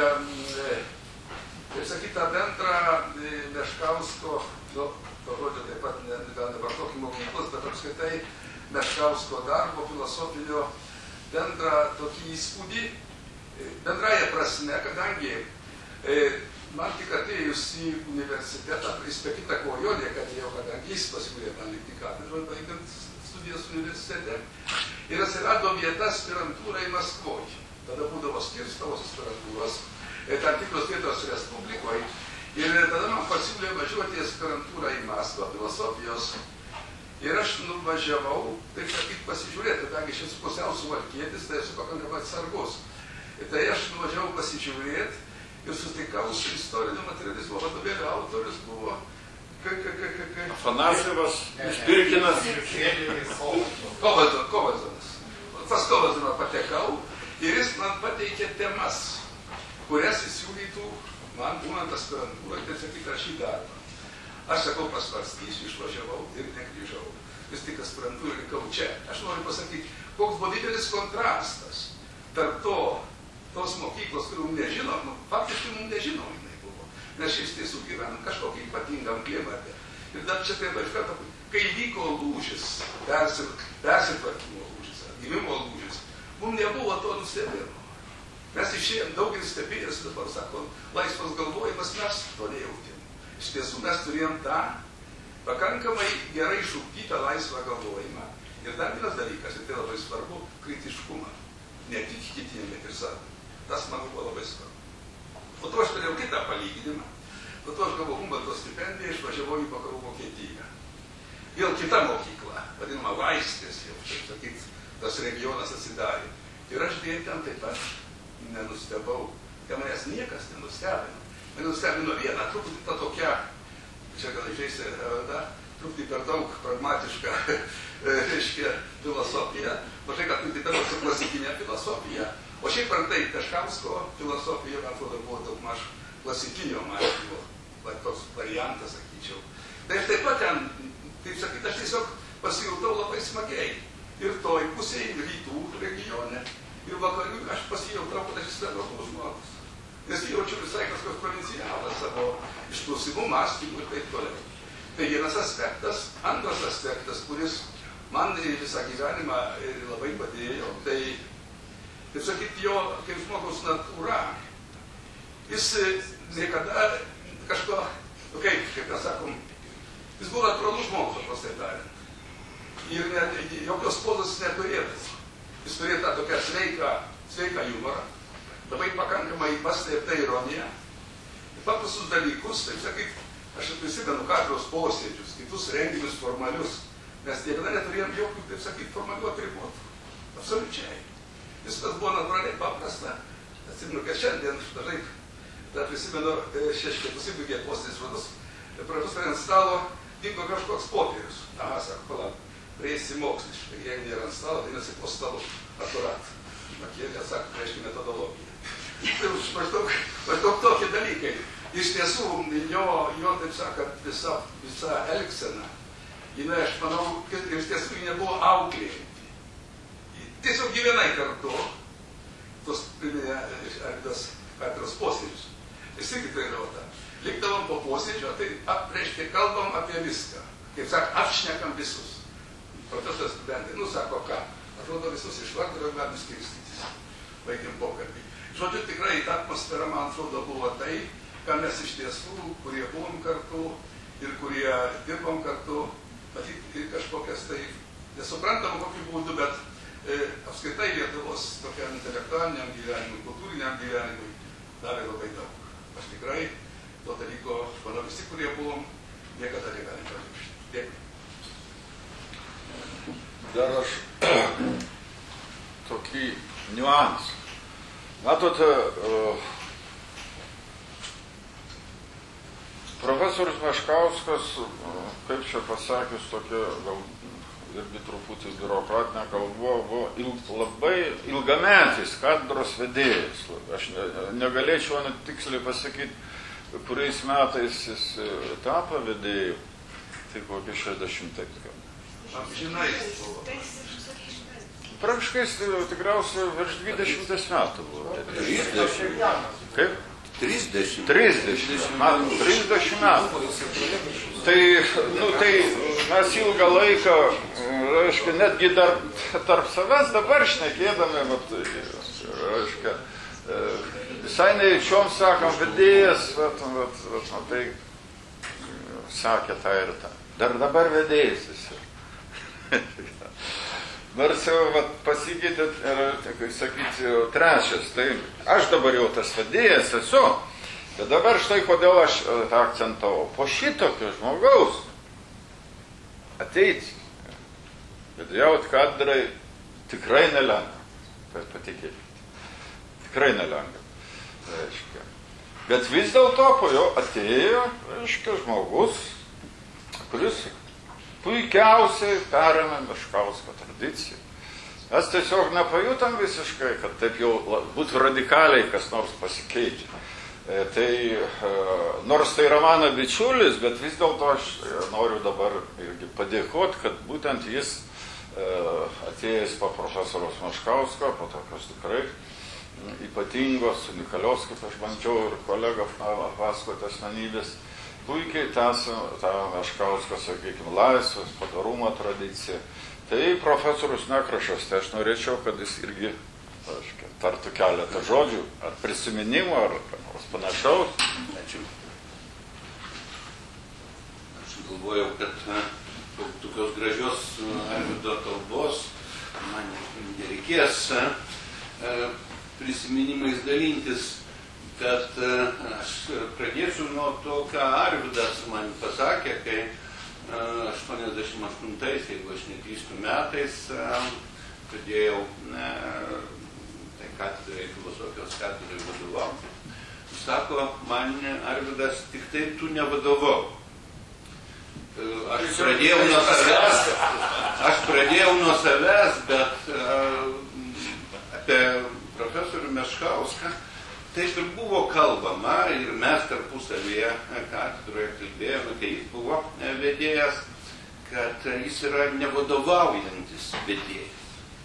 kaip sakyta, bendrą Meškausko, nu, to žodžio taip pat ne, gal nevartokime ginklus, bet apskaitai Meškausko darbo, filosofinio, bendrą tokį įspūdį, bendraja prasme, kadangi e, man tik atėjus į universitetą, be kita ko jo nekatėjau, kadangi jis pasiūlė man likti katedroje, baigiant studijas universitete, ir atsirado vieta aspirantūrai Maskvoje. Tada būdavo skirstovos aspirantūros, tam tikros vietos Respublikoje. Ir tada man pasiūlė važiuoti į aspirantūrą į Maskvą, filosofijos. Ir aš nuvažiavau, taip sakyt, pasižiūrėti, kadangi aš esu pusiau suvalkietis, tai esu pakankamai atsargus. Ir tai aš nuvažiavau pasižiūrėti ir susitikau su istorinio materializmo vadovėlio autorius buvo Afanasjevas, Špirkinas. Kovazonas. Pas Kovazoną patekau ir jis man pateikė temas, kurias jis siūlytų man būnant aspirantūrą, tai sakyt, rašyti darbą. Aš sakau, pasvarstysiu, išvažiavau ir negrįžau. Vis tik aspirantūrą likau čia. Aš noriu pasakyti, koks buvo didelis kontrastas tarp to, tos mokyklos, kurių mums nežinom, nu, faktiškai mums nežinom jinai buvo. Nes iš tiesų gyvenam kažkokį ypatingam klimate. Ir dar čia taip iš karto, kai vyko lūžis, persitvarkymo lūžis, atgimimo lūžis, mums nebuvo to nustebimo. Mes išėjom daugelis stebėjęs, dabar sakom, laisvas galvojimas, mes to nejautėm. Iš tiesų mes turėjom tą pakankamai gerai išugdytą laisvą galvojimą. Ir dar vienas dalykas, ir tai labai svarbu, kritiškumą. Ne tik kitiem, bet ir savo. Tas man buvo labai svarbu. Po to aš turėjau kitą palyginimą. Po to išvažiavau į Vakarų Vokietiją. Vėl kita mokykla, vadinama Vaistės, jau, taip sakyt, tas regionas atsidarė. Ir aš dėl ten taip pat nenustebau, kad manęs niekas nenustebino. Mane nustebino viena, truputį ta tokia, čia gal išeisi, da, truputį per daug pragmatiška, reiškia, filosofija, mažai, kad truputį per daug su klasikinė filosofija. O šiaip ar tai Peškausko filosofija, man atrodo, buvo daug maž klasikinio mąstymo, toks variantas, sakyčiau. Tai aš taip pat ten, taip sakyt, aš tiesiog pasijutau labai smagiai. Ir toj pusėje, rytų regione, ir vakarių, aš pasijautau, kad aš vis dar lokalus žmogus. Nes jaučiu visai kažkoks provincialas savo išklausimų, mąstymų ir taip toliau. Tai vienas aspektas. Antras aspektas, kuris man visą gyvenimą labai padėjo, tai, taip sakyt, jo kaip žmogaus natūra. Jis niekada kažko, nu kaip, kaip mes sakom, jis buvo natūralus žmogus, paprastai tariant. Ir net, jokios pozos neturėtas. Jis turėjo tą tokią sveiką, sveiką humorą, labai pakankamai paslėptą ironiją. Paprastus dalykus, taip sakyt, aš prisimenu katedros posėdžius, kitus renginius formalius. Mes niekada neturėjom jokių, taip sakyt, formalių atributų. Absoliučiai. Viskas buvo natūraliai paprasta. Atsimenu, kad šiandien, dažnai, dar prisimenu, šeškė pasibaigė posėdžius vadus, profesorė ant stalo dingo kažkoks popierius. Aha, sako, palauk. Prieisi moksliškai, jeigu nėra ant stalo, tai nesi po stalu, akurat. Makėlė sako, reiškia metodologiją. Tai maždaug, maždaug tokie dalykai. Iš tiesų, jo, jo taip sakant, visa, visa elgsena, jinai, aš manau, iš tiesų, ji nebuvo auklėjanti. Tiesiog gyvenai kartu, tos priminė Arvydas katedros posėdžius. Jis irgi turėdavo tą. Likdavom po posėdžio, tai reiškia, kalbam apie viską. Kaip sak, apšnekam visus. Profesorius studentai, nu sako, ką, atrodo visus išvardino ir galim skirstytis. Baigiam pokalbį. Žodžiu, tikrai ta atmosfera, man atrodo, buvo tai, ką mes iš tiesų, kurie buvom kartu ir kurie dirbom kartu, matyti kažkokias tai, nesuprantam kokiu būdu, bet e, apskaitai Lietuvos tokiam intelektualiniam gyvenimui, kultūriniam gyvenimui davė labai daug. Aš tikrai to dalyko, manau, visi, kurie buvom, niekada negalim pamiršti. Dėkui. Dar aš tokį niuansą. Matot, profesorius Meškauskas, kaip čia pasakius, tokia gal irgi truputį biurokratinė kalba, buvo il, labai ilgametis katedros vedėjas. Aš ne, negalėčiau net tiksliai pasakyti, kuriais metais jis tapo vedėju. Tai kokie šešiasdešimtais gal. Žinai, praktiškai tikriausiai virš dvidešimties metų buvo. trisdešimt. Kaip? trisdešimt. trisdešimt metų. trisdešimt metų. Tai, nu, tai mes ilgą laiką, reiškia, netgi dar tarp savęs dabar šnekėdami, vat, reiškia, visai neįčiom sakom, vedėjas, vat, vat, vat, tai sakė tą ir tą. Dar dabar vedėjas jis. Nors jau vat, pasikeitė, ir, sakyti, trečias, tai aš dabar jau tas vedėjas esu, bet dabar štai kodėl aš tą akcentavau. Po šitokio žmogaus ateiti, vedėjaut katedrai tikrai nelengva, patikėkite, tikrai nelengva, reiškia. Bet vis dėlto po jo atėjo, reiškia, žmogus, kuris puikiausiai perėmė Meškausko tradiciją. Mes tiesiog nepajutam visiškai, kad taip jau būtų radikaliai kas nors pasikeičia. E, tai, e, nors tai yra mano bičiulis, bet vis dėlto aš noriu dabar irgi padėkoti, kad būtent jis e, atėjęs po profesoriaus Meškausko, po tokios tikrai ypatingos, unikalios, kaip aš bandžiau ir kolega pasakoti asmenybės, puikiai tęsia tą Meškausko, sakykime, laisvės, padarumo tradiciją. Tai profesorius Nekrašas, tai aš norėčiau, kad jis irgi, aiškiai, tartų keletą žodžių, ar prisiminimų, ar nors panašaus. Ačiū. Aš galvojau, kad na, po tokios gražios Arvydo kalbos man nereikės a, prisiminimais dalintis, kad aš pradėsiu nuo to, ką Arvydas man pasakė, kai aštuoniasdešimt aštuntais, jeigu aš neklystu metais, pradėjau tai katedrai, filosofijos katedrai vadovauti. Sako, man Arvydas, tik tai tu nevadovau. Aš pradėjau nuo savęs, aš pradėjau nuo savęs, bet apie profesorių Meškauską taip ir buvo kalbama ir mes tarpusavyje katedroje kalbėjome, kai jis buvo vedėjas, kad jis yra nevadovaujantis vedėjas.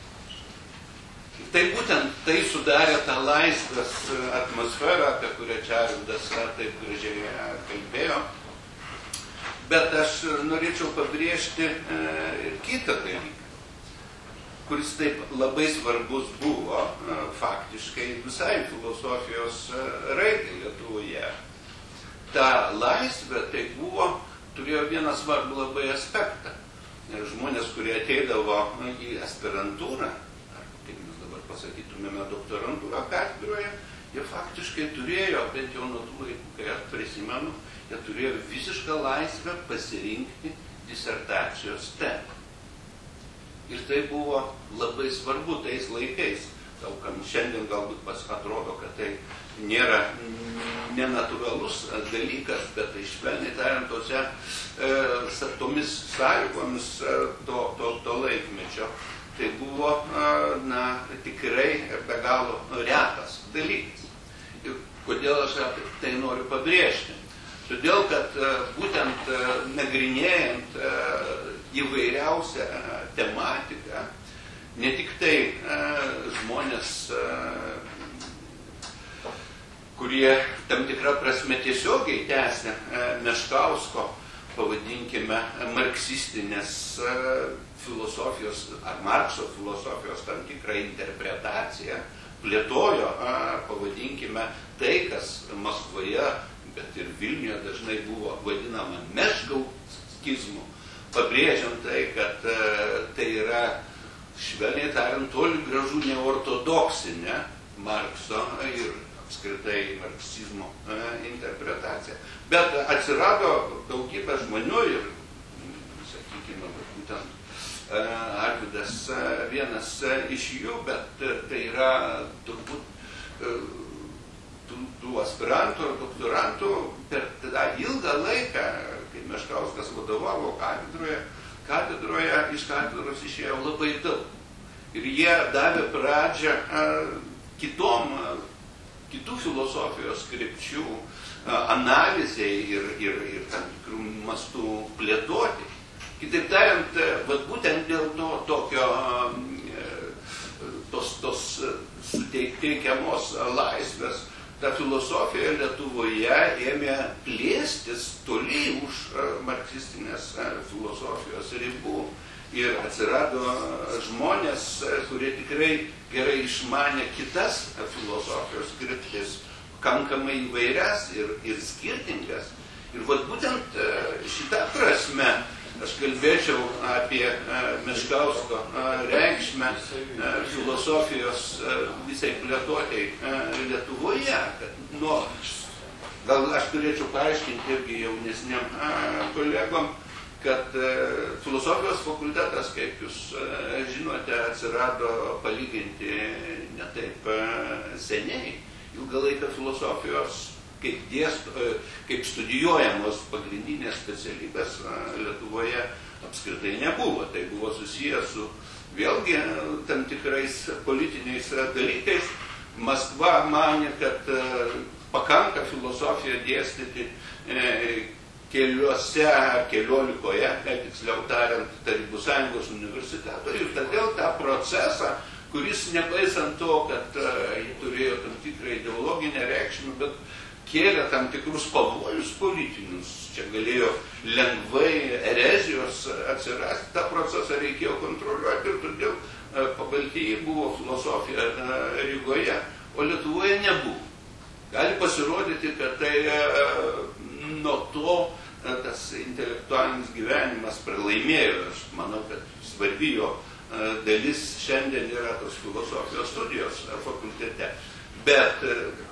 Tai būtent tai sudarė tą laisvės atmosferą, apie kurią čia Arvydas taip gražiai kalbėjo. Bet aš norėčiau pabrėžti ir kitą dalyką, kuris taip labai svarbus buvo faktiškai visai filosofijos raidai Lietuvoje. Ta laisvė tai buvo, turėjo vieną svarbų labai aspektą. Žmonės, kurie ateidavo į aspirantūrą, ar kaip mes dabar pasakytumėme doktorantūrą katedroje, jie faktiškai turėjo, bent jau nuo tų laikų, kai aš prisimenu, jie turėjo visišką laisvę pasirinkti disertacijos temą. Ir tai buvo labai svarbu tais laikais. Daugam šiandien galbūt atrodo, kad tai nėra nenatūralus dalykas, bet tai švelniai tariant tose e, tomis sąlygomis to, to, to laikmečio. Tai buvo na, tikrai be galo retas dalykas. Ir kodėl aš tai noriu pabrėžti? Todėl, kad būtent nagrinėjant įvairiausią tematiką, ne tik tai žmonės, kurie tam tikrą prasme tiesiogiai tęsia Meškausko, pavadinkime, marksistinės filosofijos ar Markso filosofijos tam tikrą interpretaciją, plėtojo, pavadinkime, tai, kas Maskvoje, bet ir Vilniuje dažnai buvo vadinama meškauskizmu, pabrėžiant tai, kad tai yra, švelniai tariant, toli gražu neortodoksinė Markso ir apskritai marksizmo interpretacija. Bet atsirado daugybė žmonių ir, sakykime, būtent Arvydas vienas iš jų, bet tai yra turbūt tų, tų aspirantų ir doktorantų per tą ilgą laiką, kai Meškauskas vadovavo katedroje, katedroje iš katedros išėjo labai daug. Ir jie davė pradžią kitom, kitų filosofijos krypčių analizei ir, ir, ir tam tikrų mastų plėtoti. Kitaip tariant, vat būtent dėl to tokio tos, tos suteikiamos laisvės, ta filosofija Lietuvoje ėmė plėstis toli už marksistinės filosofijos ribų. Ir atsirado žmonės, kurie tikrai gerai išmanė kitas filosofijos kryptis, pakankamai įvairias ir, ir skirtingas. Ir vat būtent šitą prasme aš kalbėčiau apie Meškausko reikšmę filosofijos visai plėtotei Lietuvoje. Nuo, gal aš turėčiau paaiškinti irgi jaunesniam kolegom, kad filosofijos fakultetas, kaip jūs žinote, atsirado palyginti ne taip seniai. Ilgą laiką filosofijos kaip, dėst, kaip studijuojamos pagrindinės specialybės Lietuvoje apskritai nebuvo. Tai buvo susijęs su vėlgi tam tikrais politiniais dalykais. Maskva manė, kad pakanka filosofiją dėstyti keliuose, keliolikoje, tiksliau tariant, Tarybų Sąjungos universiteto. Ir todėl tą procesą, kuris nepaisant to, kad jį turėjo tam tikrą ideologinę reikšmę, bet kėlė tam tikrus pavojus politinius. Čia galėjo lengvai erezijos atsirasti, tą procesą reikėjo kontroliuoti ir todėl Pabaltijai buvo filosofija Rygoje, o Lietuvoje nebuvo. Gali pasirodyti, kad tai nuo to tas intelektualinis gyvenimas pralaimėjo. Aš manau, kad svarbi jo dalis šiandien yra tos filosofijos studijos fakultete. Bet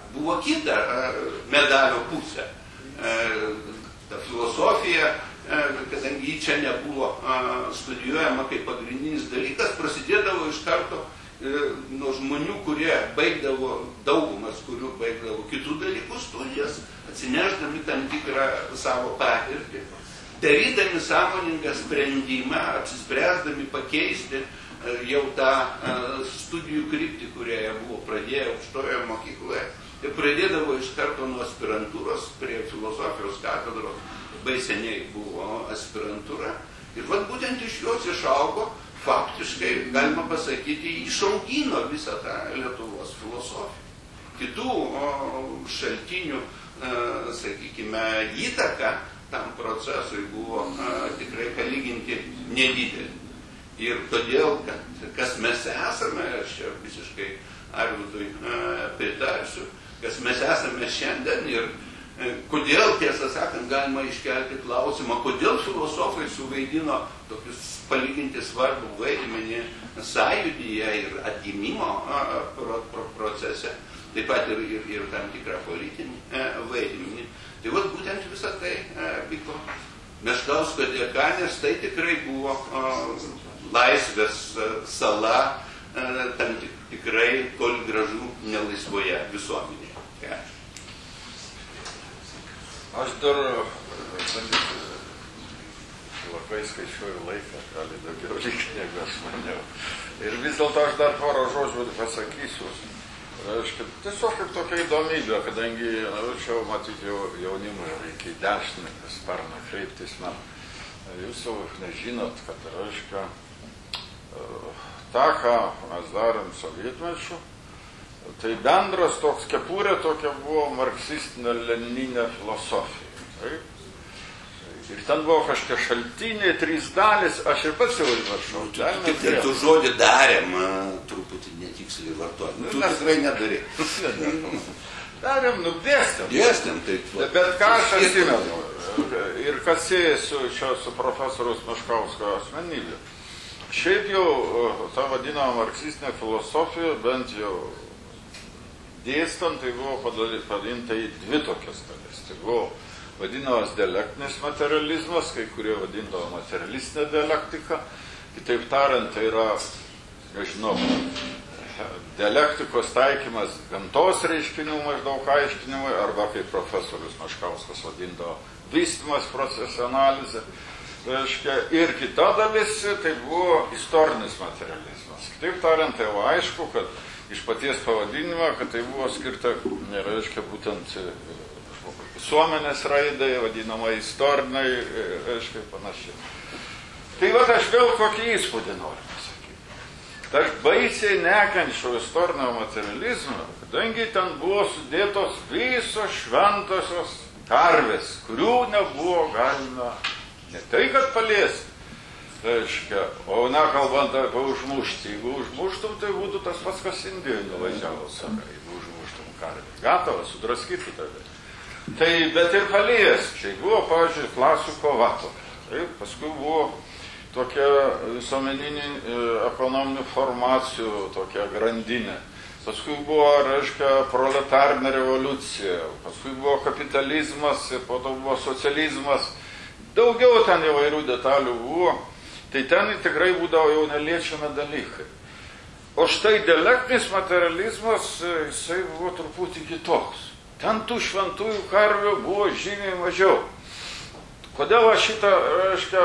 buvo kita medalio pusė. Ta filosofija, kadangi ji čia nebuvo studijuojama kaip pagrindinis dalykas, prasidėdavo iš karto nuo žmonių, kurie baigdavo, daugumas, kurių baigdavo kitų dalykų studijas, atsineždami tam tikrą savo patirtį, darydami sąmoningą sprendimą, apsispręsdami pakeisti jau tą studijų kryptį, kurią jie buvo pradėję aukštojoje mokykloje. Ir pradėdavo iš karto nuo aspirantūros, prie filosofijos katedros, labai seniai buvo aspirantūra. Ir vat būtent iš jos išaugo, faktiškai, galima pasakyti, išaugino visą tą Lietuvos filosofiją. Kitų šaltinių, sakykime, įtaka tam procesui buvo tikrai palyginti nedidelė. Ir todėl, kad kas mes esame, aš čia visiškai Arvydui pritarsiu, kas mes esame šiandien ir kodėl, tiesą sakant, galima iškelti klausimą, kodėl filosofai suvaidino tokius palyginti svarbų vaidmenį sąjūdyje ir atgimimo procese, taip pat ir, ir, ir tam tikrą politinį vaidmenį. Tai vat būtent visą tai vyko Meškausko dėka, nes tai tikrai buvo laisvės sala, tam tikrai toli gražu nelaisvoje visuomenėje. Aš dar labai skaičiuoju laiką, gali daugiau reikia, negu aš maniau. Ir vis dėlto aš dar porą žodžių pasakysiu. Aišku, tiesiog kaip tokia įdomybė, kadangi čia matyti jau jaunimui reikia į dešinę, sparną kreiptis man. Jūs jau nežinot, kad reiškia tą, ką mes darėm sovietmečiu, tai bendras toks kepurė tokia buvo marksistinė-lenininė filosofija. Taip? Ir ten buvo kažkokie šaltiniai, trys dalis, aš ir pats jau įvaršau. Tik tai tu žodį darėm, truputį netiksliai vartojam. Tu tikrai nedarė. Darėm, nu dėstėm. Dėstėm, taip. Bet ką aš atsimenu, ir kas siejasi čia su profesoriaus Meškausko asmenybė. Šiaip jau ta vadinama marksistinė filosofija, bent jau dėstant, tai buvo padalinta į dvi tokias dalis. Tai buvo vadinamas dialektinis materializmas, kai kurie vadindavo materialistinė dialektika. Kitaip tariant, tai yra, žinau, dialektikos taikymas gamtos reiškinių maždaug aiškinimui, arba kaip profesorius Meškauskas vadindavo vystymas proceso analizė. Ir kita dalis, tai buvo istorinis materializmas. Kitaip tariant, tai jau aišku, kad iš paties pavadinimo, kad tai buvo skirta, reiškia, būtent visuomenės raidai, vadinama istoriniai, reiškia, panašiai. Tai va, aš vėl kokį įspūdį noriu pasakyti. Tai aš baisiai nekenčiau istorinio materializmo, kadangi ten buvo sudėtos visos šventosios karvės, kurių nebuvo galima ne tai, kad paliesti, reiškia, o na, kalbant apie užmušti. Jeigu užmuštum, tai būtų tas pats, kas Indijoje nuvažiavo save, jeigu užmuštum karvę. Gatava, sudraskytų tave. Tai, bet ir paliesti. Tai buvo, pavyzdžiui, klasių kova tokia. Taip, paskui buvo tokia visuomeninių ekonominių formacijų tokia grandinė. Paskui buvo, reiškia, proletarinė revoliucija. Paskui buvo kapitalizmas ir po to buvo socializmas. Daugiau ten įvairių detalių buvo. Tai ten tikrai būdavo jau neliečiami dalykai. O štai dialektinis materializmas, jisai buvo truputį kitoks. Ten tų šventųjų karvių buvo žymiai mažiau. Kodėl aš šitą, reiškia,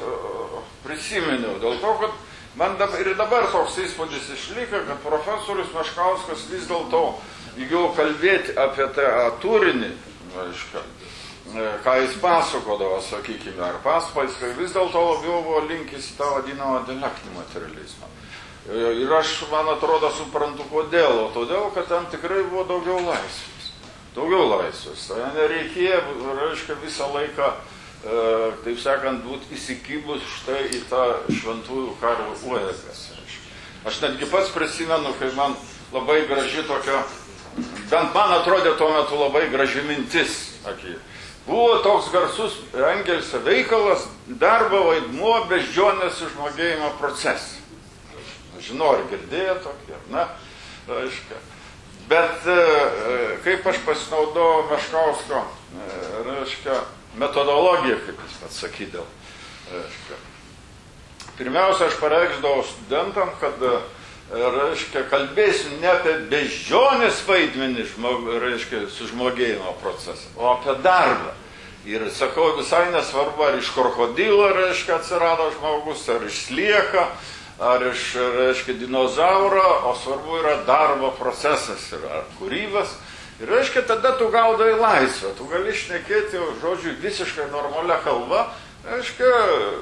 prisiminiau? Dėl to, kad man dabar, ir dabar toks įspūdis išlieka, kad profesorius Meškauskas vis dėlto įgiau kalbėti apie tą turinį, reiškia, ką jis pasakodavo, sakykime, ar paspaiska, vis dėlto labiau buvo linkęs į tą vadinamą dialektinį materializmą. Ir aš, man atrodo, suprantu, kodėl. O todėl, kad ten tikrai buvo daugiau laisvės. Daugiau laisvės. Tai nereikėjo, reiškia, visą laiką, e, taip sakant, būti įsikibus štai į tą šventųjų karvių uodegas. Aš netgi pats prisimenu, kai man labai graži tokia, bent man atrodė tuo metu labai graži mintis. Akį. Buvo toks garsus Engelso veikalas darbo vaidmuo beždžionės išžmogėjimo procese. Žinau, ar girdėjo tokį, na, aiškia. Bet kaip aš pasinaudojau Meškausko, reiškia, metodologiją, kaip jis pats sakydavo. Reiškia. Pirmiausia, aš pareikšdavau studentam, kad, reiškia, kalbėsiu ne apie beždžionės vaidmenį, reiškia, sužmogėjimo procesą, o apie darbą. Ir sakau, visai nesvarbu, ar iš krokodilo, reiškia, atsirado žmogus, ar iš slieka, ar iš, reiškia, dinozauro, o svarbu yra darbo procesas, yra kūrybas. Ir, reiškia, tada tu gaudai laisvę, tu gali šnekėti, žodžiu, visiškai normalia kalba, reiškia,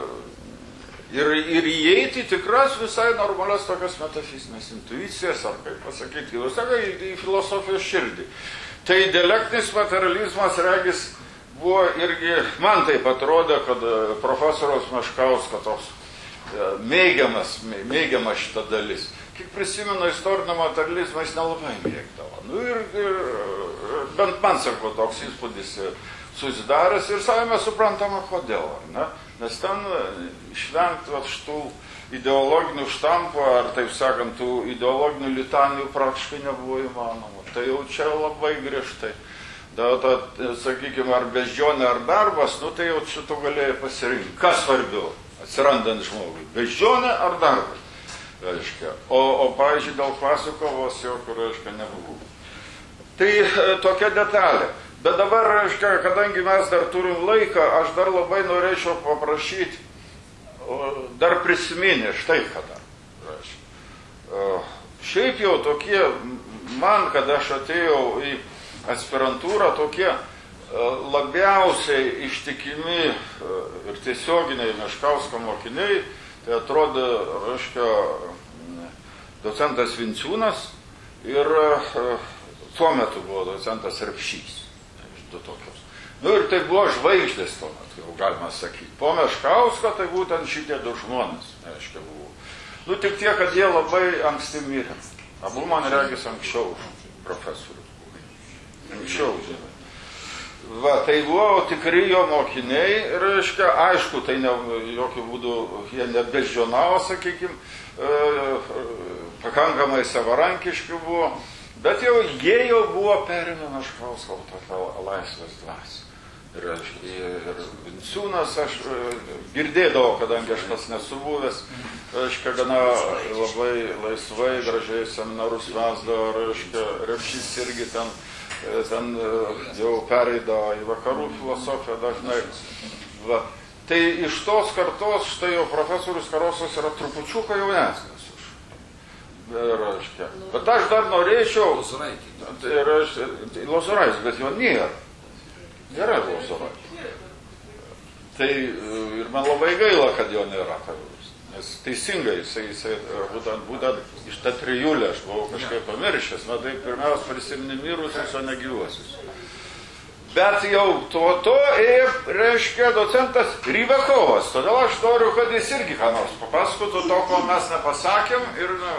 ir, ir įeiti tikras visai normalias tokias metafizinės intuicijas, ar kaip pasakyti, į, į filosofijos širdį. Tai dialektinis materializmas, regis, buvo irgi, man taip atrodė, kad profesoriaus Meškausko toks mėgiamas, mėgiamas šita dalis. Kiek prisimenu, istorinio materializmą jis nelabai mėgdavo. Nu ir, ir bent man, sako, toks įspūdis susidaręs ir savime suprantama, kodėl, ne? Nes ten išvengti šitų ideologinių štampų, ar taip sakant, tų ideologinių litanijų praktiškai nebuvo įmanoma. Tai jau čia labai griežtai. Da, ta, sakykime, ar beždžionė, ar darbas, nu tai jau čia tu galėjai pasirinkti. Kas svarbiau, atsirandant žmogui, beždžionė ar darbas? Reiškia. O, o pavyzdžiui, dėl Klasikovos jau, kur, reiškia, nebuvo. Tai tokia detalė. Bet dabar, reiškia, kadangi mes dar turim laiką, aš dar labai norėčiau paprašyti, dar prisiminę štai kada. Reiškia. Šiaip jau tokie, man, kad aš atėjau į aspirantūrą, tokie labiausiai ištikimi ir tiesioginiai Meškausko mokiniai, tai atrodo, reiškia, docentas Vinciūnas ir tuo metu buvo docentas Repšys. Du tokios. Nu ir tai buvo žvaigždės tuo metu, jau galima sakyti. Po Meškausko tai būtent šitie du žmonės, reiškia, buvo. Nu tik tie, kad jie labai anksti mirė. Abu man regis anksčiau profesorius. Anksčiau, žinai. Va, tai buvo tikri jo mokiniai, reiškia, aišku, tai ne, jokių būdų jie nebeždžionavo, sakykim, e, pakankamai savarankiški buvo, bet jau jie jau buvo perėmę Meškausko tokią laisvės dvasią. Ir, ir Vinciūnas, aš girdėdavau, kadangi aš tas nesu buvęs, reiškia, gana labai laisvai, gražiai seminarus vesdavo, reiškia, Repšys irgi ten, ten jau pereidavo į vakarų filosofiją dažnai. Va. Tai iš tos kartos, štai jau profesorius Karosas yra trupučiuką jaunesnis. Reiškia. Bet aš dar norėčiau... Lozorais, bet jo nėra. Nėra Lozorais. Tai ir man labai gaila, kad jo nėra. Nes teisingai, jisai, jisai būtent, būtent iš tą trijulę aš buvau kažkaip pamiršęs, na tai pirmiausia prisimeni mirusius, o ne gyvuosius. Bet jau to, to ėjo, reiškia, docentas Rybakovas, todėl aš noriu, kad jis irgi ką nors papasakotų to, ko mes nepasakėm ir ne.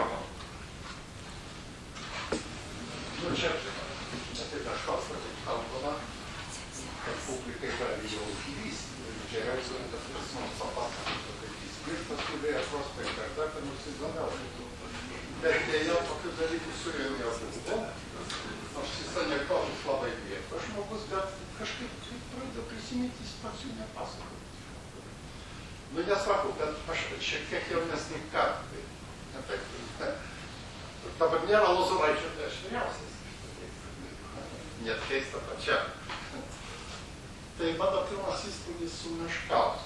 Nu, čia, tai kažkas, kalbama, kad publikai gali jau įvysti. Čia yra tas prasmos papasakoti. Ir paskui vėjo prospektą, dar ten užsidomėl. Bet dėl tokių dalykų su jau jau buvo. Aš visą nekalbus labai vietos žmogus, bet kažkaip pradėjau prisiminti, jis pats jų nepasakoti. Nu, nesakau, bet aš šiek tiek jaunesnį kartą. Dabar nėra Lozoraičio, tai aš vyriausias. Net keista pačia. Tai mano pirmas įspūdis su Meškausku.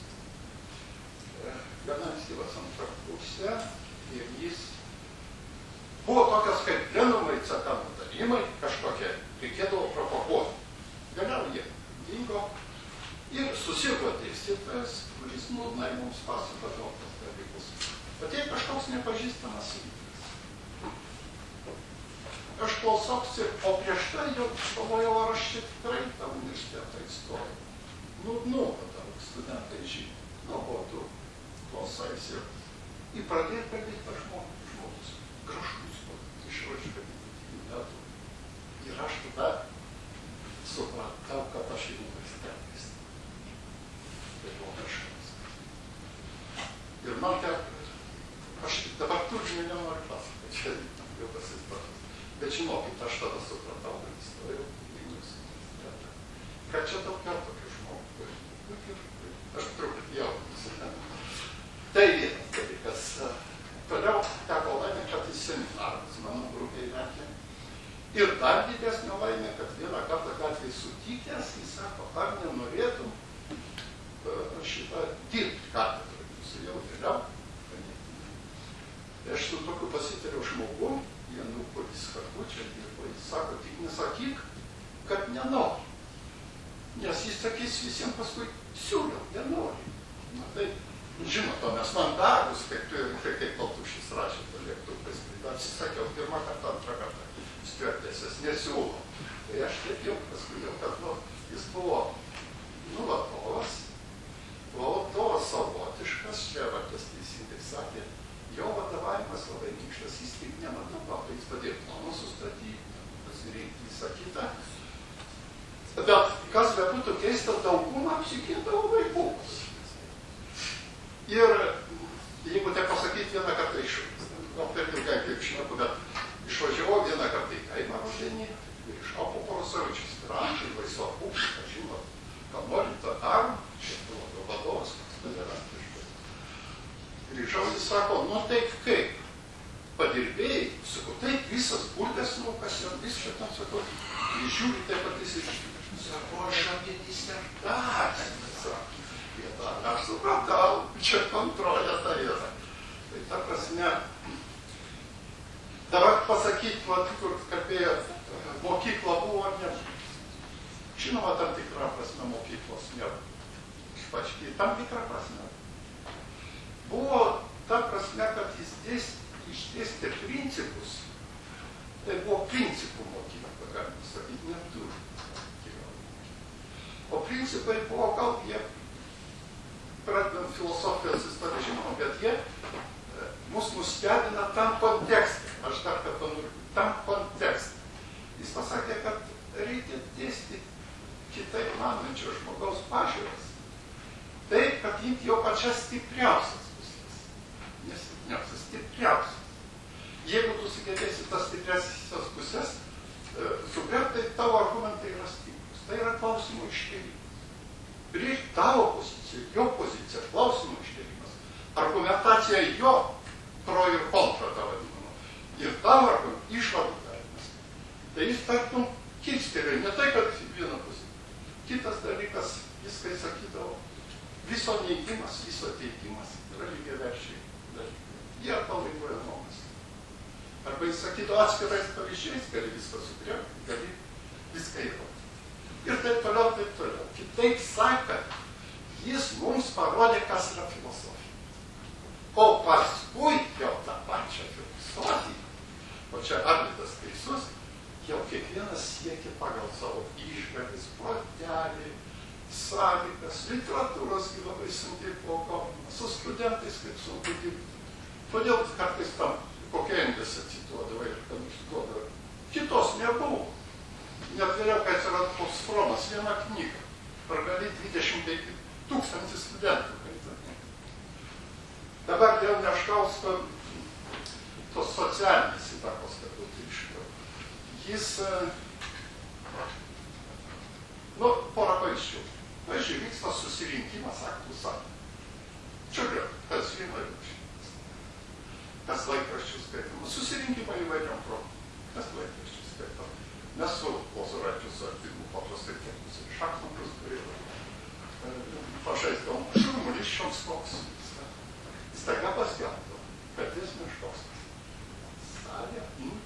Gana ankstyvas antrą pusę ir jis buvo tokios kaip plenumai, ceta nutarimai, kažkokie, reikėdavo propaguoti. Galiau jie dingo ir susirgo dėstytojas, kuris nūdnai mums pasakodavo tas dalykus. Bet jei kažkoks nepažįstamas įvykis. Aš klausausi, o prieš tai jau galvojau, ar aš čia tikrai tą universitetą įstojau. Nu, nu, tada studentai žino, nu, o tu klausais ir į pradėti kalbėti per žmogus, žmogus gražus, išraškai metų. Ir aš tada supratau, kad aš į universitetais. Tai buvo kažkas. Ir man te, aš dabar turinį nenoriu pasakoti, čia jau pasispatas. Bet žinokit, turėjau tokį žmogų. Aš truputį jaunas. Tai vienas dalykas. Toliau teko laimė, kad į seminarus mano grupiai metė. Ir dar didesnė laimė, kad vieną kartą gatvėje sutikęs, jis sako, ar nenorėtum šitą dirbti katedrą. Jis jau vėliau. Aš su tokiu pasitariau žmogum, vienu, kuris kartu čia dirbo, jis sako, tik nesakyk, kad nenori. Nes jis sakys visiems paskui siūliau, nenori. Na tai, žinot, mes mandagus, kaip, kaip Baltušis rašė, to lėktuvais, atsisakiau pirmą kartą, antrą kartą, stiuardesės nesiūlo. Tai aš taip jau paskui jau, kad nu, jis buvo nu, vadovas, vadovas savotiškas, čia vardas teisingai sakė, jo vadovavimas labai minkštas, jis tik nematau, kad jis padėjo planus sustatyti, pasirinkti visą kitą. Bet kas bebūtų keista, daugumą apsikėdavo vaikus. Ir jeigu tai pasakyti vieną kartą iš, gal per ilgai kaip šneku, bet išvažiavau vieną kartą į kaimą rudenį, grįžau po poros savaičių sprendžiai, laisva publika, žinot, ką norim, tą darom, čia buvo vadovas, tolerantiškas. Grįžau, jis sako, nu taip kaip, padirbėjai, sakau, taip visas burdas, nu kas jau viską tam sakau, ir žiūri taip pat jis ir sako, aš apie disertaciją, sako, vietą, aš supratau, čia kontrolė ta yra. Tai ta prasme, dabar pasakyti, vat, kur kalbėjo, mokykla buvo ar ne? Žinoma, tam tikrą prasme mokyklos nėra. Išpačkiai, tam tikrą prasme. Buvo ta prasme, kad jis dėst, išdėstė principus. Tai buvo principų mokykla, galima sakyti, neturi. O principai buvo gal jie, pradedant filosofijos istoriją, žinoma, bet jie e, mus nustebina tam kontekste. Aš dar kartą noriu, tam kontekste. Jis pasakė, kad reikia dėstyti kitaip manančio žmogaus pažiūras. Taip, kad imti jo pačias stipriausias pusės. Nesilpniausias, stipriausias. Jeigu tu sugebėsi tas stipriausias pusės, e, suprant, tai tavo argumentai yra stiprus. Tai yra klausimų iškėlimas. Prieš tavo poziciją, jo poziciją, klausimų iškėlimas. Argumentacija jo, pro ir kontra tą vadinamą. Ir tavo argumentų išvadų darimas. Tai jis tartum kilstelėjo, ne tai, kad vieną pusę. Kitas dalykas, jis kai sakydavo, viso neigimas, viso teigimas yra lygiaverčiai dalykai. Jie palaikoja nuomas. Arba jis sakydavo atskirais pavyzdžiais, gali viską sugriauti, gali viską įrodyti. Ir taip toliau, taip toliau. Kitaip sakant, jis mums parodė, kas yra filosofija. O paskui jau tą pačią filosofiją, o čia Arvydas teisus, jau kiekvienas siekia pagal savo išgavis, protelį, sąlygas, literatūros labai sunkiai buvo gaunama, su studentais kaip sunku dirbti. Todėl kartais tam kokia endėse cituodavo ir kad užduodavo. Kitos nebuvo. Net vėliau, kai atsirado toks Fromas, vieną knygą, ar gali dvidešimt penki tūkstančių studentų. Dabar dėl Meškausko tos socialinės įtakos, kad būtų iškiau. Jis, nu, porą pavyzdžių. Pavyzdžiui, vyksta susirinkimas aktų sąlygų. Čia vėl, kas viena rašymas, kas laikraščių skaitama. Susirinkimai įvairiom progom, kas laikraščių skaitama. Mes su Lozoraičius atvykimu paprastai tėkus ir šachmatus turėjome. Pažaisdavom šurmulis šioms koks. Staiga paskelbdavo, kad jis Meškauskas. Salė, nu,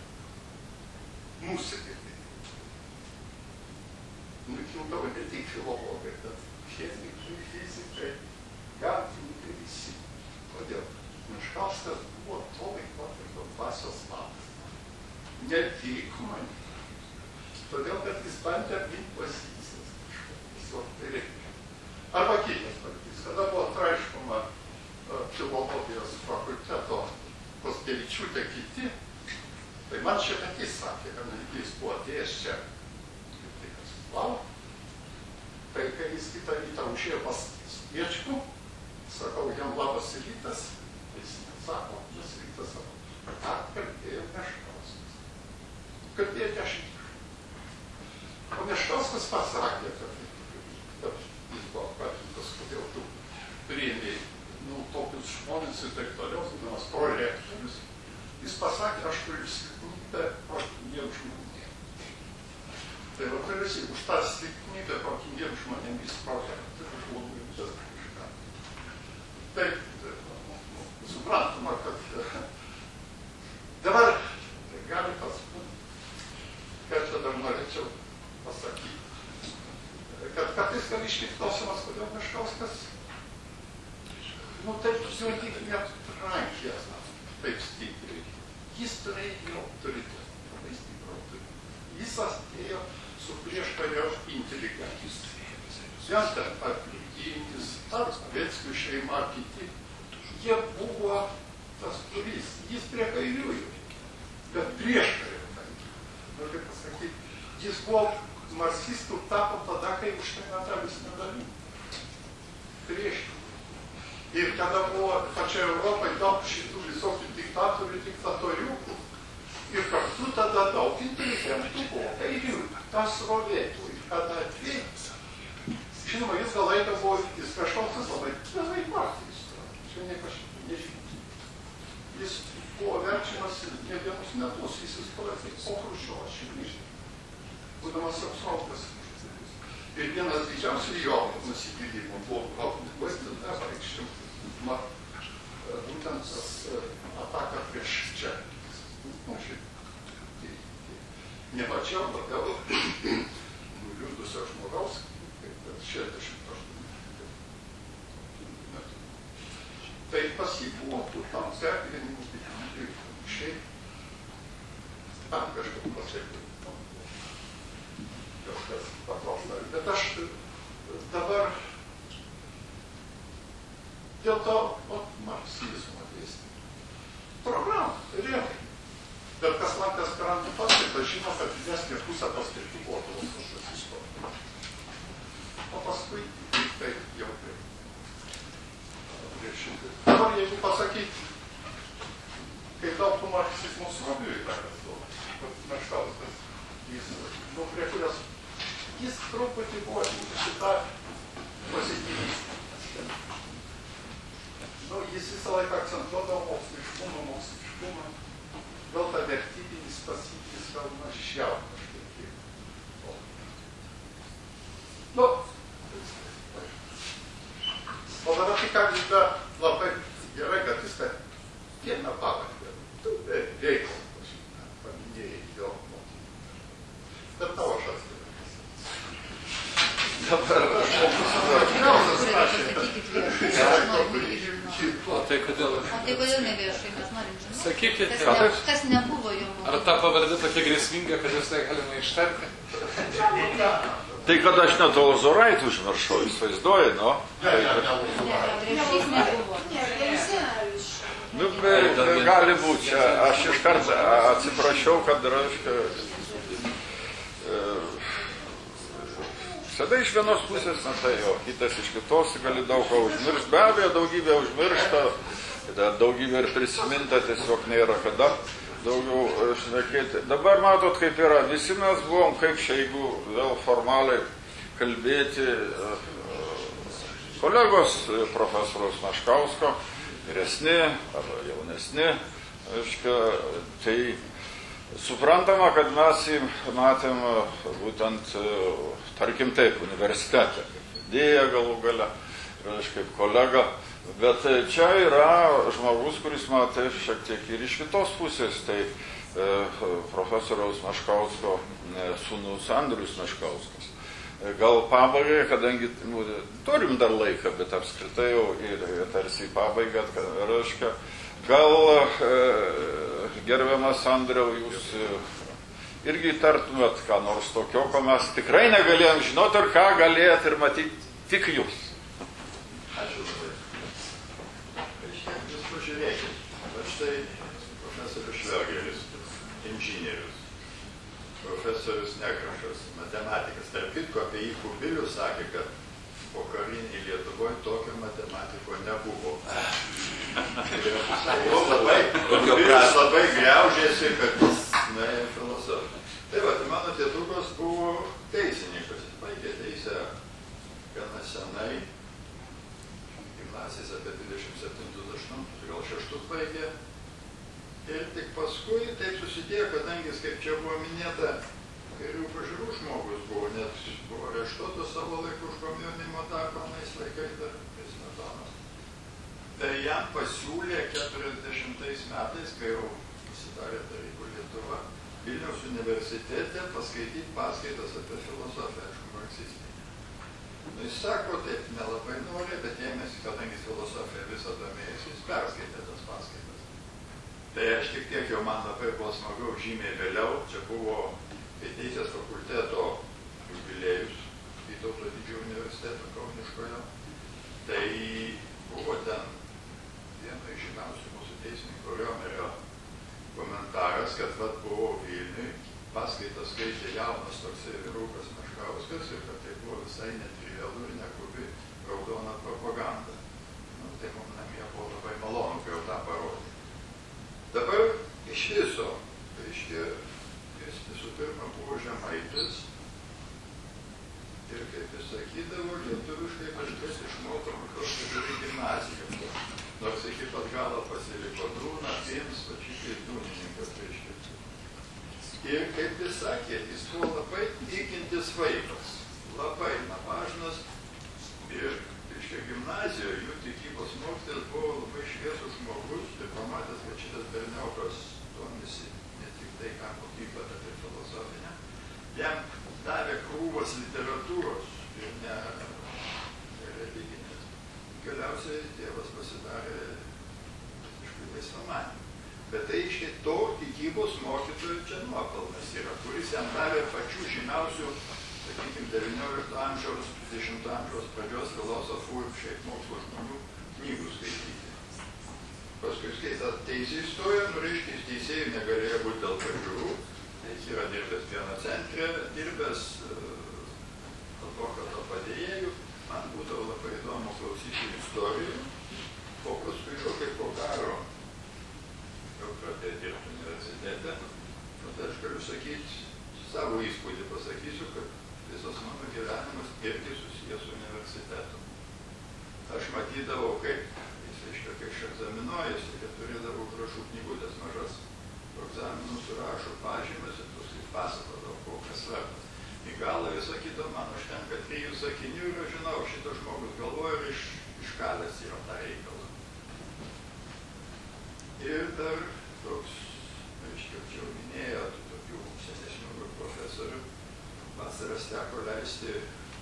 mūsų girdėjo. Nukildavo ne tik filologai, bet chemikai, fizikai, gamtininkai visi. Kodėl? Meškauskas buvo to laikotarpio dvasios vadas. Ne tik man. Todėl, kad jis bandė apginti pozicijas kažką. Tai reikia. Arba kitas pavyzdys. Kada buvo traiškoma uh, filologijos fakulteto Kostkevičiūtė kiti, tai man šiek tiek sakė, kad jis buvo atėjęs čia. Tai kas lau. Tai kai jis kitą rytą užėjo pas Spiečkų, sakau, jam labas rytas, jis sako, jis rytas sako, ką kalbėjo Meškauskas. Kalbėjo dešimt. O Meškauskas pasakė, kad Bet kartais gali iškilti klausimas, kodėl Meškauskas, nu taip, jo tik netrankė, taip stipriai. Jis turėjo autoritetą, labai stiprų autoritetą. Jis atėjo su prieškario inteligentais. Jam ten aplinkybės, ar Veckų šeima, kiti. Jie buvo tas turys, jis prie kairiųjų, bet prieškario. Noriu pasakyti, jis buvo marksistų tapo tada, kai užtenka vis nedalį. Prieš. Ir kada buvo pačioje Europoje daug šitų visokių diktatorių, diktatoriukų, ir kartu tada daug inteligentų buvo kairiųjų. Tas rovėtų. Ir kada atveiks. Žinoma, jis gal laiką buvo, jis kažkoks labai, labai partijus. Čia niekas nežinot. Jis buvo verčiamas ne vienus metus, jis įstojo po Chruščiovas šimtmečiui, būdamas apsaugtas. Ir vienas didžiausių jo nusivylimų buvo Vestida vaikščių, būtent tas ataka prieš čia. Nu, šiaip, nemačiau labiau nuliūdusio žmogaus, kaip šešiasdešimt aštuonių metų. Tai pas jį buvo tų tam serglinimų, ir šiaip tam kažkaip pasiekti. Kažkas paklausta. Bet aš dabar dėl to marksizmo dėstymą. Programą, realiai. Bet kas man tas garantų paskaitą, žino, kad didesnė pusė paskaitų buvo filosofijos istorijos. O paskui tai jau taip. Dabar jeigu pasakyti, kai daug tų marksizmo srovių yra, kad Meškauskas, jis, nu, prie kurios, jis truputį buvo šitą pozityvistą. Nu, jis visą laiką akcentuodavo moksliškumą, moksliškumą, gal ta vertybinis pasakys, gal mažiau kažkaip. Nu, o dabar tik ką vis dar labai gerai, kad jis tą vieną pavardę, tu reikalą paminėjai jo mokymą. Bet tavo šas Dabar O tai kodėl? O tai kodėl neviešai, mes norim žinoti. Sakykite, Kas, ne, kas nebuvo jo mokymų. ar ta pavardė tokia grėsminga, kad jūs negalima ištarti? tai, kad aš net Lozoraitų užmiršau, įsivaizduoju, nu. Ne, prieš jis nebuvo. Nu, bet gali būti, čia aš iš karto atsiprašiau, kad reiškia, visada iš vienos pusės, na tai jo, kitas iš kitos gali daug ką užmiršti, be abejo, daugybė užmiršta, daugybė ir prisiminta, tiesiog nėra kada daugiau šnekėti. Dabar matot, kaip yra, visi mes buvom, kaip čia, jeigu vėl formaliai kalbėti, kolegos profesoriaus Meškausko, vyresni arba jaunesni, aiškia, tai suprantama, kad mes jį matėm būtent, tarkim taip, universitete, idėja galų gale, aiškia, kaip kolega, bet čia yra žmogus, kuris matė šiek tiek ir iš kitos pusės, tai e, profesoriaus Meškausko e, sūnus Andrius Meškauskas. Gal pabaigai, kadangi nu, turim dar laiką, bet apskritai jau ir tarsi pabaigą, reiškia, gal e, gerbiamas Andriau, jūs e, irgi tartumėt ką nors tokio, ko mes tikrai negalėjom žinoti ir ką galėjot ir matyti tik jūs. Ačiū labai. Jūs pažiūrėkit, va štai profesorius Švergelis, inžinierius, profesorius Nekrašas, matematikas. Tarp kitko, apie jį Kubilius sakė, kad pokarinėje Lietuvoje tokio matematiko nebuvo. Jis labai, Kubilius labai griaužėsi, kad jis nuėjo filosofą. Tai va, tai mano tėtukas buvo teisininkas, jis baigė teisę gana senai, gimnazijas apie dvidešimt septintus aštuntus, gal šeštus baigė. Ir tik paskui taip susidėjo, kadangi jis, kaip čia buvo minėta, kairių pažiūrų žmogus buvo, net buvo areštuotas savo laiku už komjaunimo darbą, anais laikais dar Smetonos. Tai jam pasiūlė keturiasdešimtais metais, kai jau pasidarė Tarybų Lietuva, Vilniaus universitete paskaityti paskaitas apie filosofiją, aišku, marksistinę. Nu, jis sako, taip, nelabai nori, bet ėmėsi, kadangi filosofija visą domėjasi, jis perskaitė tas paskaitas. Tai aš tik tiek jau man labai buvo smagiau žymiai vėliau, čia buvo Teisės fakulteto jubiliejus Vytauto didžiojo universiteto Kauniškojo. Tai buvo ten vieno iš žymiausių mūsų teisininkų Riomerio komentaras, kad vat buvo Vilniui, paskaitas skaitė jaunas toksai vyrukas Meškauskas ir kad tai buvo visai netrivialu ir nekubi raudona propaganda. Nu, tai mums namie buvo labai malonu, kai jau tą parodė. Dabar iš viso, reiškia, jis visų pirma buvo žemaitis ir, kaip jis sakydavo, lietuviškai kažkas išmoko maždaug vidury gimnaziją. Nors iki pat galo pasiliko Dūna, Pims, pačiai dūnininkas, reiškia. Ir, kaip jis sakė, jis buvo labai tikintis vaikas, labai navažnas ir, reiškia, gimnazijoje jų tikybos mokytojas buvo labai šviesus žmogus ir pamatęs, kad šitas berniukas domisi ne tik tai, ką mokyklą, bet ir filosofinę, jam davė krūvas literatūros ir ne, ne religinės. Galiausiai tėvas pasidarė visiškai laisvamanį. Bet tai iškai to tikybos mokytojų čia nuopelnas yra, kuris jam davė pačių žymiausių, sakykime, devyniolikto amžiaus, dvidešimto amžiaus pradžios filosofų ir šiaip mokslo žmonių knygų skaityti. Paskui skaitant teisę įstojo, nu reiškia, jis teisėjų negalėjo būti dėl pažiūrų. Jis yra dirbęs vieno centre, dirbęs advokato padėjėjų. Man būdavo labai įdomu klausyti istorijų. O paskui jau kaip po karo jau pradėjo dirbti universitete. Tai aš galiu sakyti, savo įspūdį pasakysiu, kad visas mano gyvenimas irgi susijęs su universitetu. Aš matydavau, kaip jis, reiškia, kai aš egzaminuojasi, kad turėdavau užrašų knygutės mažas. Egzaminus surašo pažymas ir paskui pasakodavo, kokias svartas. Į galą visą kitą man užtenka trijų sakinių ir aš žinau, šitas žmogus galvoja ir iš, iškalęs yra tą reikalą. Ir dar toks, reiškia, čia jau minėjo, tokių senesnių profesorių, vasaras teko leisti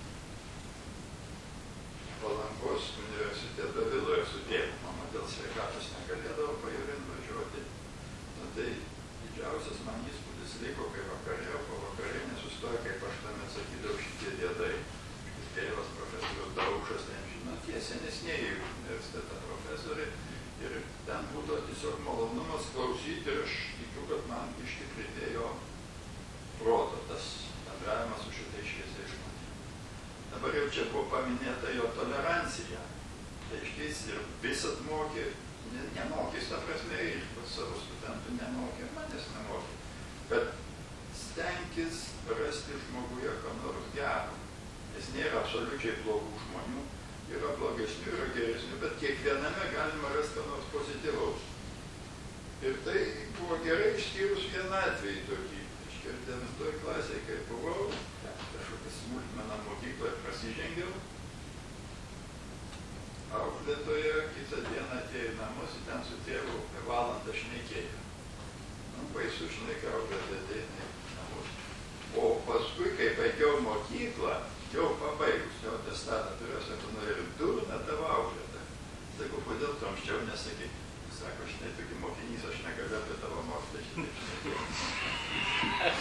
Palangos universiteto viloje su tėvu. Mama dėl sveikatos negalėdavo pajurin važiuoti. Na tai didžiausias man įspūdis liko, kai vakarėjo, po vakarienė sustoja, kaip aš tam atsakydavau šitie dėdai. Tėvas profesorius Daukšas, ten žino, tie senesnėjai universiteto profesoriai. Ir ten būdavo tiesiog malonumas klausyti ir aš tikiu, kad man ištikritėjo proto tas bendravimas su šitai šviesiai žmonėmis. Dabar jau čia buvo paminėta jo tolerancija. Tai iškeis ir visat mokė, ne, nemokys, ta prasme, ir savo studentų nemokė, manęs nemokė. Bet stenkis rasti žmoguje ką nors gero. Nes nėra absoliučiai blogų žmonių, yra blogesnių, yra geresnių, bet kiekviename galima rasti ką nors pozityvaus. Ir tai buvo gerai išskyrus vieną atvejį tokį. Iškart devintoj klasėje, kai buvau, kažkokią smulkmeną mokykloje prasižengiau. Auklėtoje kitą dieną atėjo į namus, ten su tėvu valandą šnekėjo. Nu, baisu, žinai, kai auklėtoje ateina į namus. O paskui, kai baigiau mokyklą, jau pabaigus, jau testatą turėjau, sakau, nu ir durna tavo auklėtoje. Sakau, kodėl tu anksčiau nesakai? Sako, aš netoki mokinys, aš negaliu apie tavo mokslą šitaip šnekėti.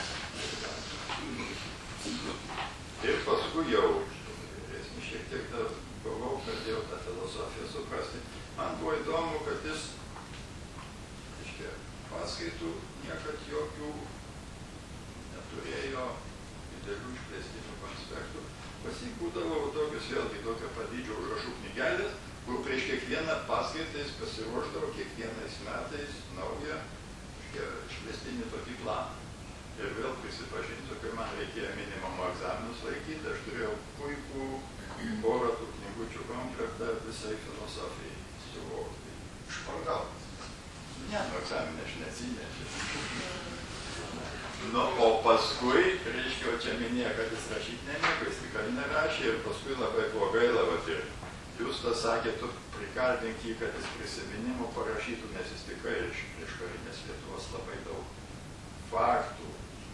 Ir paskui jau, vyresnį šiek tiek dar buvau, pradėjau tą filosofiją suprasti. Man buvo įdomu, kad jis, reiškia, paskaitų niekad jokių neturėjo didelių išplėstinių konspektų. Pasibūdavo tokius vėlgi tokio padydžio užrašų knygelės, kur prieš kiekvieną paskaitą jis pasiruošdavo kiekvienais metais naują išplėstinį tokį planą. Ir vėl prisipažinsiu, kai man reikėjo minimumo egzaminus laikyti, aš turėjau puikų porą tų knygučių komplektą visai filosofijai suvokti. Išpargautas. Ne, nu egzaminę aš neatsinešiu. Nu, o paskui, reiškia, čia minėjo, kad jis rašyti nemėgo, jis tikrai nerašė ir paskui labai blogai lavot ir Justas sakė, tu prikalbink jį, kad jis prisiminimų parašytų, nes jis tikrai iš, iš karinės Lietuvos labai daug faktų,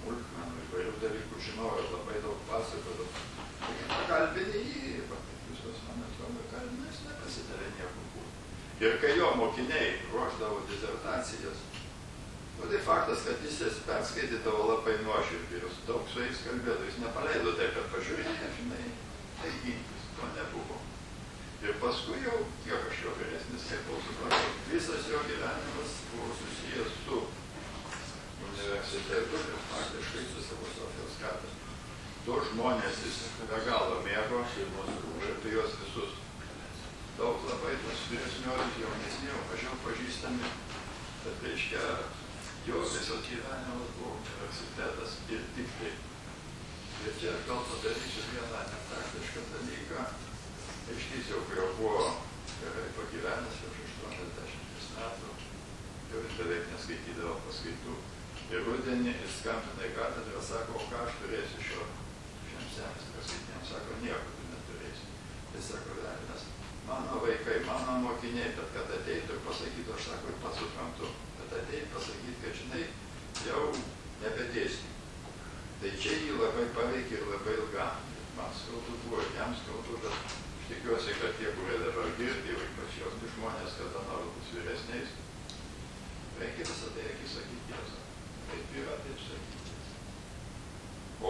smulkmenų, įvairių dalykų žinojo, labai daug pasakodavo. Pakalbinė jį, visos, man atrodo, kalbinė, jis nepasidarė nieko būtų. Ir kai jo mokiniai ruošdavo disertacijas, o tai faktas, kad jis jas perskaitydavo labai nuoširdžiai ir daug su jais kalbėdavo, jis nepaleido taip, kad pažiūrėjo, žinai, tai gintis, to nebuvo. Ir paskui jau, kiek aš jo vyresnis, kaip jau supratau, visas jo gyvenimas buvo susijęs su universitetu ir faktiškai su filosofijos katedra. Du žmonės jis be galo mėgo ir apie juos visus. Daug labai tos vyresniuosius, jaunesni, jau mažiau pažįstami, bet reiškia, jo visas gyvenimas buvo universitetas ir tik tai. Ir čia gal padarysiu vieną nepraktišką dalyką. Aiškys jau, kurio buvo gerai pagyvenęs jau aštuoniasdešimt metų, jau jis beveik neskaitydavo paskaitų. Ir rudenį jis skambina į katedrą, sako, o ką aš turėsiu šio šiam semestro skaitiniam, sako, nieko tu neturėsi. Jis sako, velnias, mano vaikai, mano mokiniai, bet kad ateitų ir pasakytų, aš sako, ir pats suprantu, bet ateitų pasakyti, kad žinai, jau nebedėsti. Tai čia jį labai paveikė ir labai ilgam. Man skaudu buvo, jam skaudu, bet tikiuosi, kad tie, kurie dabar girdi, ypač jauni žmonės, kada nors bus vyresniais, reikia visą tai akis sakyti tiesą. Taip yra, taip sakyti. O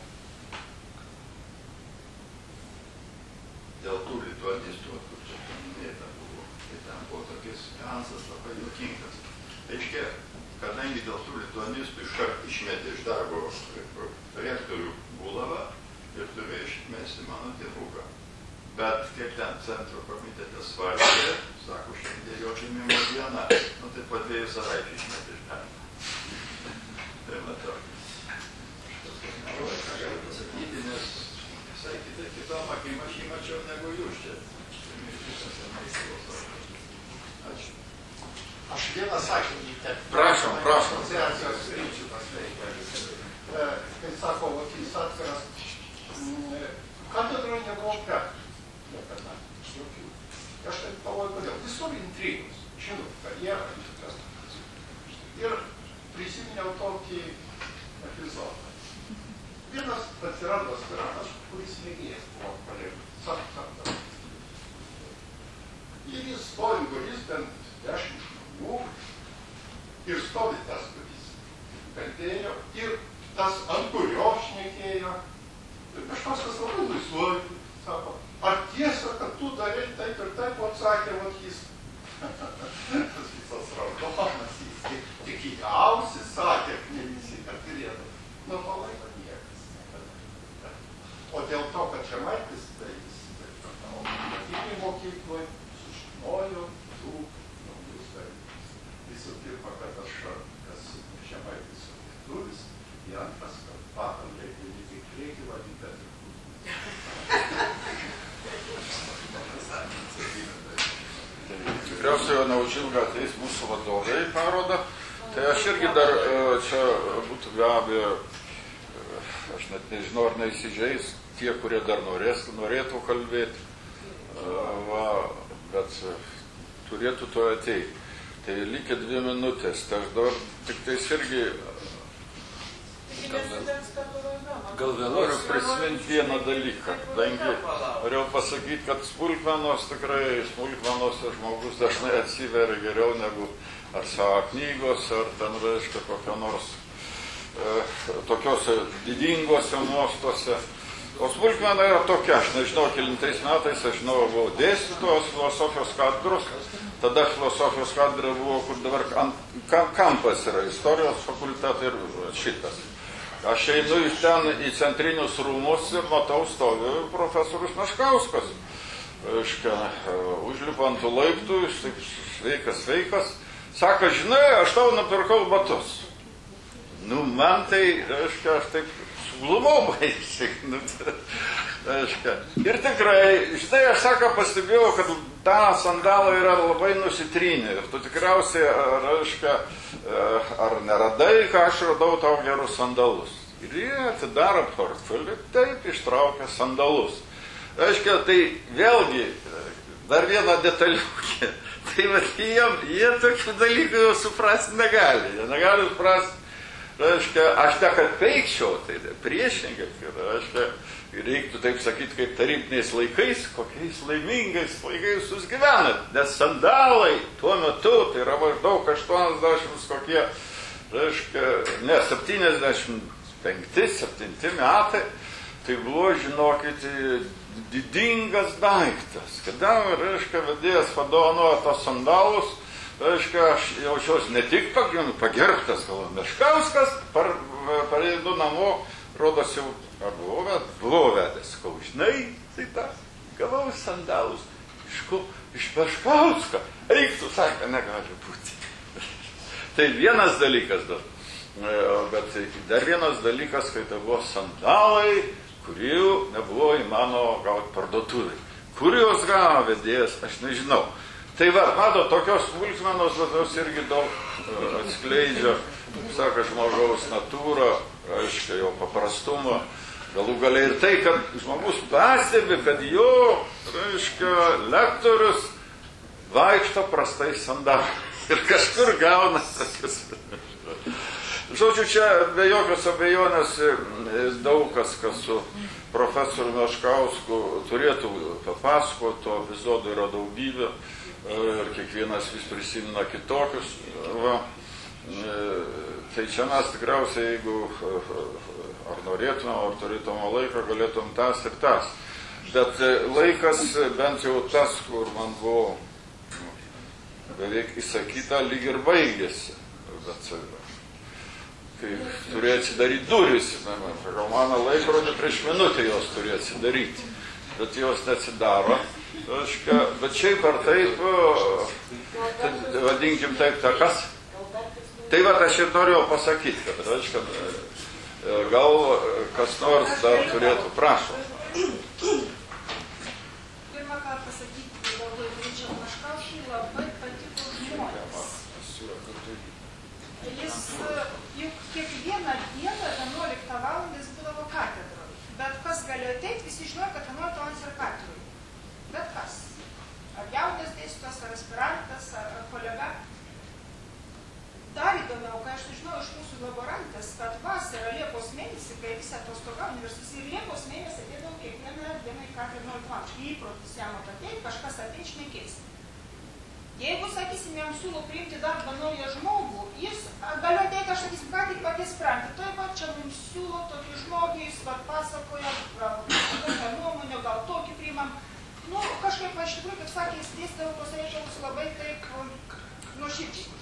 dėl tų lituanistų, kur čia paminėta buvo, tai ten buvo tokis niuansas labai juokingas. Reiškia, kadangi dėl tų lituanistų iškart išmetė iš darbo rektorių Bulavą ir turėjo išmesti mano tėvuką. Bet kaip ten centro komitete svarstė, sako, šiandien jo gimimo diena, nu tai po dviejų savaičių išmetė iš darbo. Tai matau. Aš ką galiu pasakyti, nes visai kitą kitom akim aš jį mačiau negu jūs čia. Ačiū. Aš vieną sakinį te. Prašom, prašom. Asociacijos ryčių pasveikia. Kai sako, vat jis atskiras, katedroje nebuvo praktikų. Niekada. Jokių. Aš taip galvoju, kodėl. Visur intrigos. Žinau, karjerą. Ir prisiminiau tokį epizodą. Vienas atsirado aspiratas, kuris mėgėjas buvo pareigų. Sap, sap, sap. Ir jis stovi, kuris bent dešimt žmonių. Ir stovi tas, kuris kalbėjo. Ir tas, ant kurio šnekėjo. Ir kažkas, kas labai laisvuoju, sako, ar tiesa, kad tu darai taip ir taip, atsakė, vat jis. Tas visas raudonas, jis tik į ausį sakė, ne visi, kad turėtų. Nuo to laiko niekas. O dėl to, kad Žemaitis, tai jis, tai mokyklai mokyklai, sužinojo tų naujus dalykus. Visų pirma, kad aš, kas Žemaitis lietuvis, ir antras, kad patam reikia lygiai priekį vadyti ir Tikriausiai jau neužilga ateis mūsų vadovai parodą. Tai aš irgi dar čia būtų be abejo, aš net nežinau, ar neįsižeis tie, kurie dar norės, norėtų kalbėti, va, bet turėtų to ateiti. Tai likę dvi minutės, tai aš dar tik tais irgi Gal noriu prisiminti vieną dalyką, kadangi norėjau pasakyti, kad smulkmenos tikrai, smulkmenose žmogus dažnai atsiveria geriau negu ar savo knygos, ar ten reiškia kokio nors e, tokiose didingose nuostose. O smulkmena yra tokia, aš nežinau, kelintais metais, aš žinau, buvau dėstytojas filosofijos katedros, tada filosofijos katedra buvo, kur dabar kampas yra, istorijos fakultetai ir šitas. Aš einu iš ten į centrinius rūmus ir matau stovi profesorius Meškauskas. Aiškia, užlipa ant laiptų, taip sveikas, sveikas. Sako, žinai, aš tau nupirkau batus. Nu, man tai, aiškia, aš taip suglumau baisiai. Nu, aiškia. Ir tikrai, žinai, aš sako, pastebėjau, kad tą sandalą yra labai nusitrynę. Ir tu tikriausiai, aiškia, ar neradai, ką aš radau tau gerus sandalus. Ir jie atidaro portfelį, taip ištraukia sandalus. Aiškia, tai vėlgi, dar vieną detaliukę. Tai vat, jie, jie tokių dalykų jau suprasti negali. Jie negali suprasti, reiškia, aš ne kad peikčiau, tai priešingai, reiškia, reiktų taip sakyti, kaip tarybiniais laikais, kokiais laimingais laikais jūs gyvenat, nes sandalai tuo metu, tai yra maždaug aštuoniasdešimt kokie, reiškia, ne, septyniasdešimt penkti, septinti metai, tai buvo, žinokit, didingas daiktas. Kada, reiškia, vedėjas padovanojo tos sandalus, reiškia, aš jaučiausi ne tik pagerbtas, gal Meškauskas, par, pareinu namo, rodos jau, ar buvau vedęs, buvau vedęs, kau, žinai, tai ta, gavau sandalus, iš ko, iš Meškausko, eiktų, sakė, negali būti. Tai vienas dalykas dar, bet dar vienas dalykas, kai tai buvo sandalai, kurių nebuvo įmano gauti parduotuvai. Kur jos gavo vedėjas, aš nežinau. Tai va, mato, tokios smulkmenos, bet jos irgi daug atskleidžia, sako, žmogaus natūrą, aiškiai, jo paprastumą. Galų galia ir tai, kad žmogus pastebi, kad jo, reiškia, lektorius vaikšto prastai sandalais ir kažkur gauna tokius. Žodžiu, čia be jokios abejonės daug kas, kas su profesoriu Meškausku turėtų papasakoti, to epizodų yra daugybė ir kiekvienas vis prisimena kitokius. Va. Tai čia mes tikriausiai, jeigu ar norėtume, ar turėtume laiką, galėtum tas ir tas. Bet laikas, bent jau tas, kur man buvo beveik įsakyta, lyg ir baigėsi. Bet kai turėjo atsidaryti duris, gal mano laikrodį prieš minutę jos turėjo atsidaryti, bet jos neatsidaro. Reiškia, bet šiaip ar taip, tad, vadinkim taip, ta kas? Tai va, aš ir norėjau pasakyti, kad, reiškia, gal kas nors dar turėtų, prašom. Pirmą ką pasakyti, labai greičiau, Meškauskui labai patiko žmonės. Jis juk kiekvieną dieną vienuoliktą valandą jis būdavo katedroje. Bet kas galėjo ateiti, visi žinojo, kad vienuoliktą valandą yra katedroje. Bet kas? Ar jaunas dėstytojas, ar aspirantas, ar, ar kolega. Dar įdomiau, kai aš sužinau iš mūsų laborantės, kad vasarą Liepos mėnesį, kai visi atostogavo universitetas, ir Liepos mėnesį ateidavo kiekvieną dieną į katedrą vienuoliktą valandą. Įprotis jam ateiti, kažkas ateiti šnekės. Jeigu, sakysim, jam siūlo priimti darbą naują žmogų, jis galiu ateiti, aš sakysim, ką tik patys sprendti. Tai va, čia mums siūlo tokį žmogį, jis va pasakoja, gal tokią nuomonę, gal tokį priimam. Nu, kažkaip, iš tikrųjų, kaip sakė, jis dėstavo tos reikalus labai taip nuoširdžiai.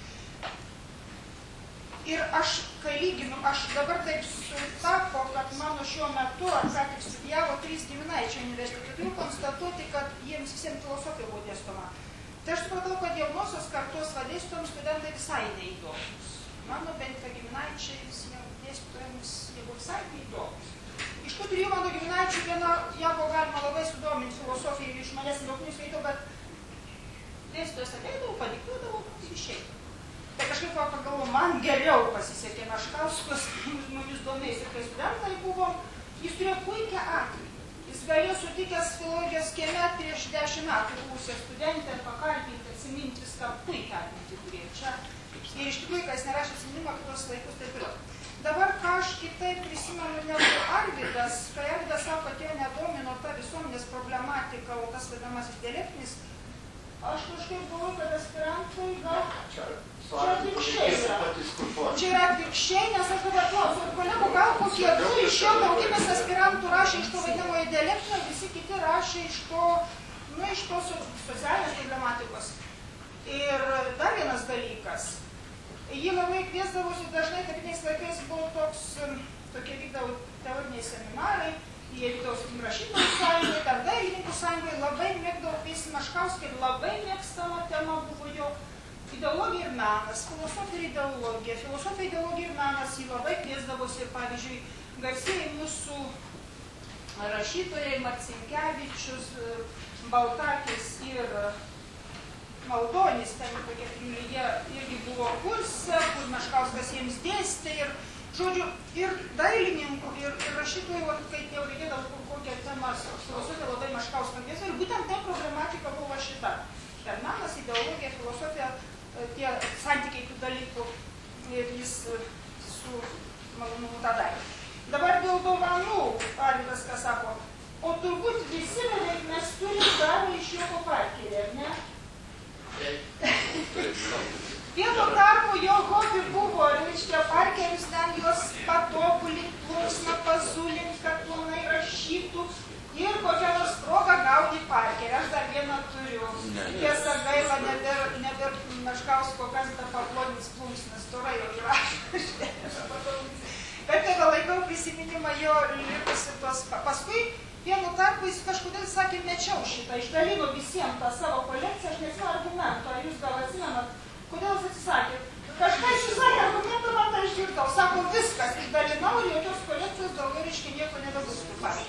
Ir aš, kai lyginu, aš dabar taip sutapo, kad mano šiuo metu, ar ką tik studijavo, trys giminaičiai universitete, turiu konstatuoti, kad jiems visiems filosofija buvo dėstoma. Tai aš supratau, kad jaunosios kartos vadėstytojams studentai visai neįdomus. Mano bent giminaičiai visiems dėstytojams jie buvo visai neįdomus. Iš tų trijų mano giminaičių viena, ją buvo galima labai sudominti filosofiją ir iš manęs daug neskaitau, bet dėstytojas ateidavo, padiktuodavo ir išeidavo. Tai kažkaip pagalvoju, man geriau pasisekė Meškauskas, žmonės domės ir kai studentai buvo, jis turėjo puikią ateitį. Jis galėjo sutikęs filologijos kieme prieš dešimt metų buvusią studentę pakalbinti, atsiminti viską puikią ateitį turėjo čia. Ir iš tikrųjų, kai jis nerašė atsiminimą, kitos laikus taip ir. Dabar, ką aš kitaip prisimenu negu Arvydas, kai Arvydas sako, kad jo nedomino ta visuomenės problematika, o tas vadinamasis dialektinis, aš kažkaip galvoju, kad aspirantai gal... Čia atvirkščiai yra. Čia yra atvirkščiai, nes aš dabar klausiu, kolegų, gal kokie du iš jo daugybės aspirantų rašė iš to vadinamojo dialektinio, visi kiti rašė iš to, nu, iš to socialinės problematikos. Ir dar vienas dalykas. Jį labai kviesdavosi dažnai, tapiniais laikais buvo toks, tokie vykdavo teoriniai seminarai, jie vykdavo, sakykim, rašytojų sąjungai, dar dailininkų sąjungai, labai mėgdavo kviesti Meškauską ir labai mėgstama tema buvo jo ideologija ir menas, filosofija ir ideologija. Filosofija, ideologija ir menas jį labai kviesdavosi ir, pavyzdžiui, garsieji mūsų rašytojai Marcinkevičius, Baltakis ir Maldonis, ten tokie trilyje irgi buvo kurse, kur Meškauskas jiems dėstė ir, žodžiu, ir dailininkų, ir, ir rašytojų, kaip jau reikėdavo kokią temą filosofija labai Meškauską dėstė. Ir būtent ta problematika buvo šita. Ir menas, ideologija, filosofija, tie santykiai tų dalykų ir jis su Meškausko, kas dar paploninis plunksnas, storai jau įrašė. Bet nebelaikau prisiminimą jo likusi tos. Paskui vienu tarpu jis kažkodėl sakė, mečiau šitą, išdalino visiems tą savo kolekciją, aš nežinau argumentą, ar jūs gal atsimenat, kodėl jis atsisakė. Kažką iš jis sakė, argumentą man tą išgirdau, sako, viskas, išdalinau ir jokios kolekcijos daugiau reiškia nieko nebebus.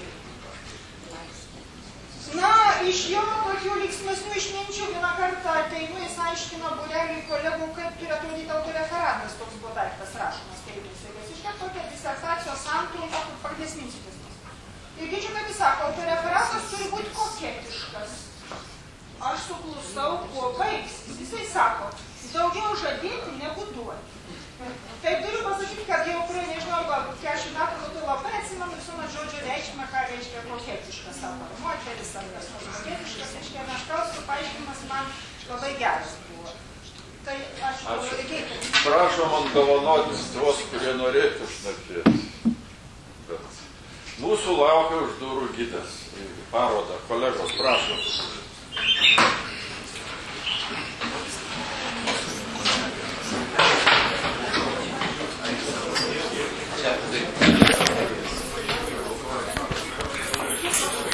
Na, iš jo tokių linksmesnių išminčių vieną kartą ateinu, jis aiškino būreliui kolegų, kaip turi atrodyti autoreferatas, toks buvo daiktas rašomas tarybos laikais. Iškiek tokia disertacijos santrumpa, kur pagrinės minčitis. Ir girdžiu, kaip jis sako, autoreferatas turi būti koketiškas. Aš suklusau, kuo baigsis. Jisai sako, daugiau žadėti negu duoti. Tai turiu pasakyti, kad jau prie, nežinau, galbūt keturiasdešimt metų, nu, tai labai atsimenu visuomet žodžio reikšmę, ką reiškia koketiškas, sako, moteris ar kas nors koketiškas, reiškia, Meškausko paaiškinimas man labai geras buvo. Tai aš reikia. Prašom man dovanotis tuos, kurie norėtų šnekėti. Bet mūsų laukia už durų gidas. Paroda, kolegos, prašom.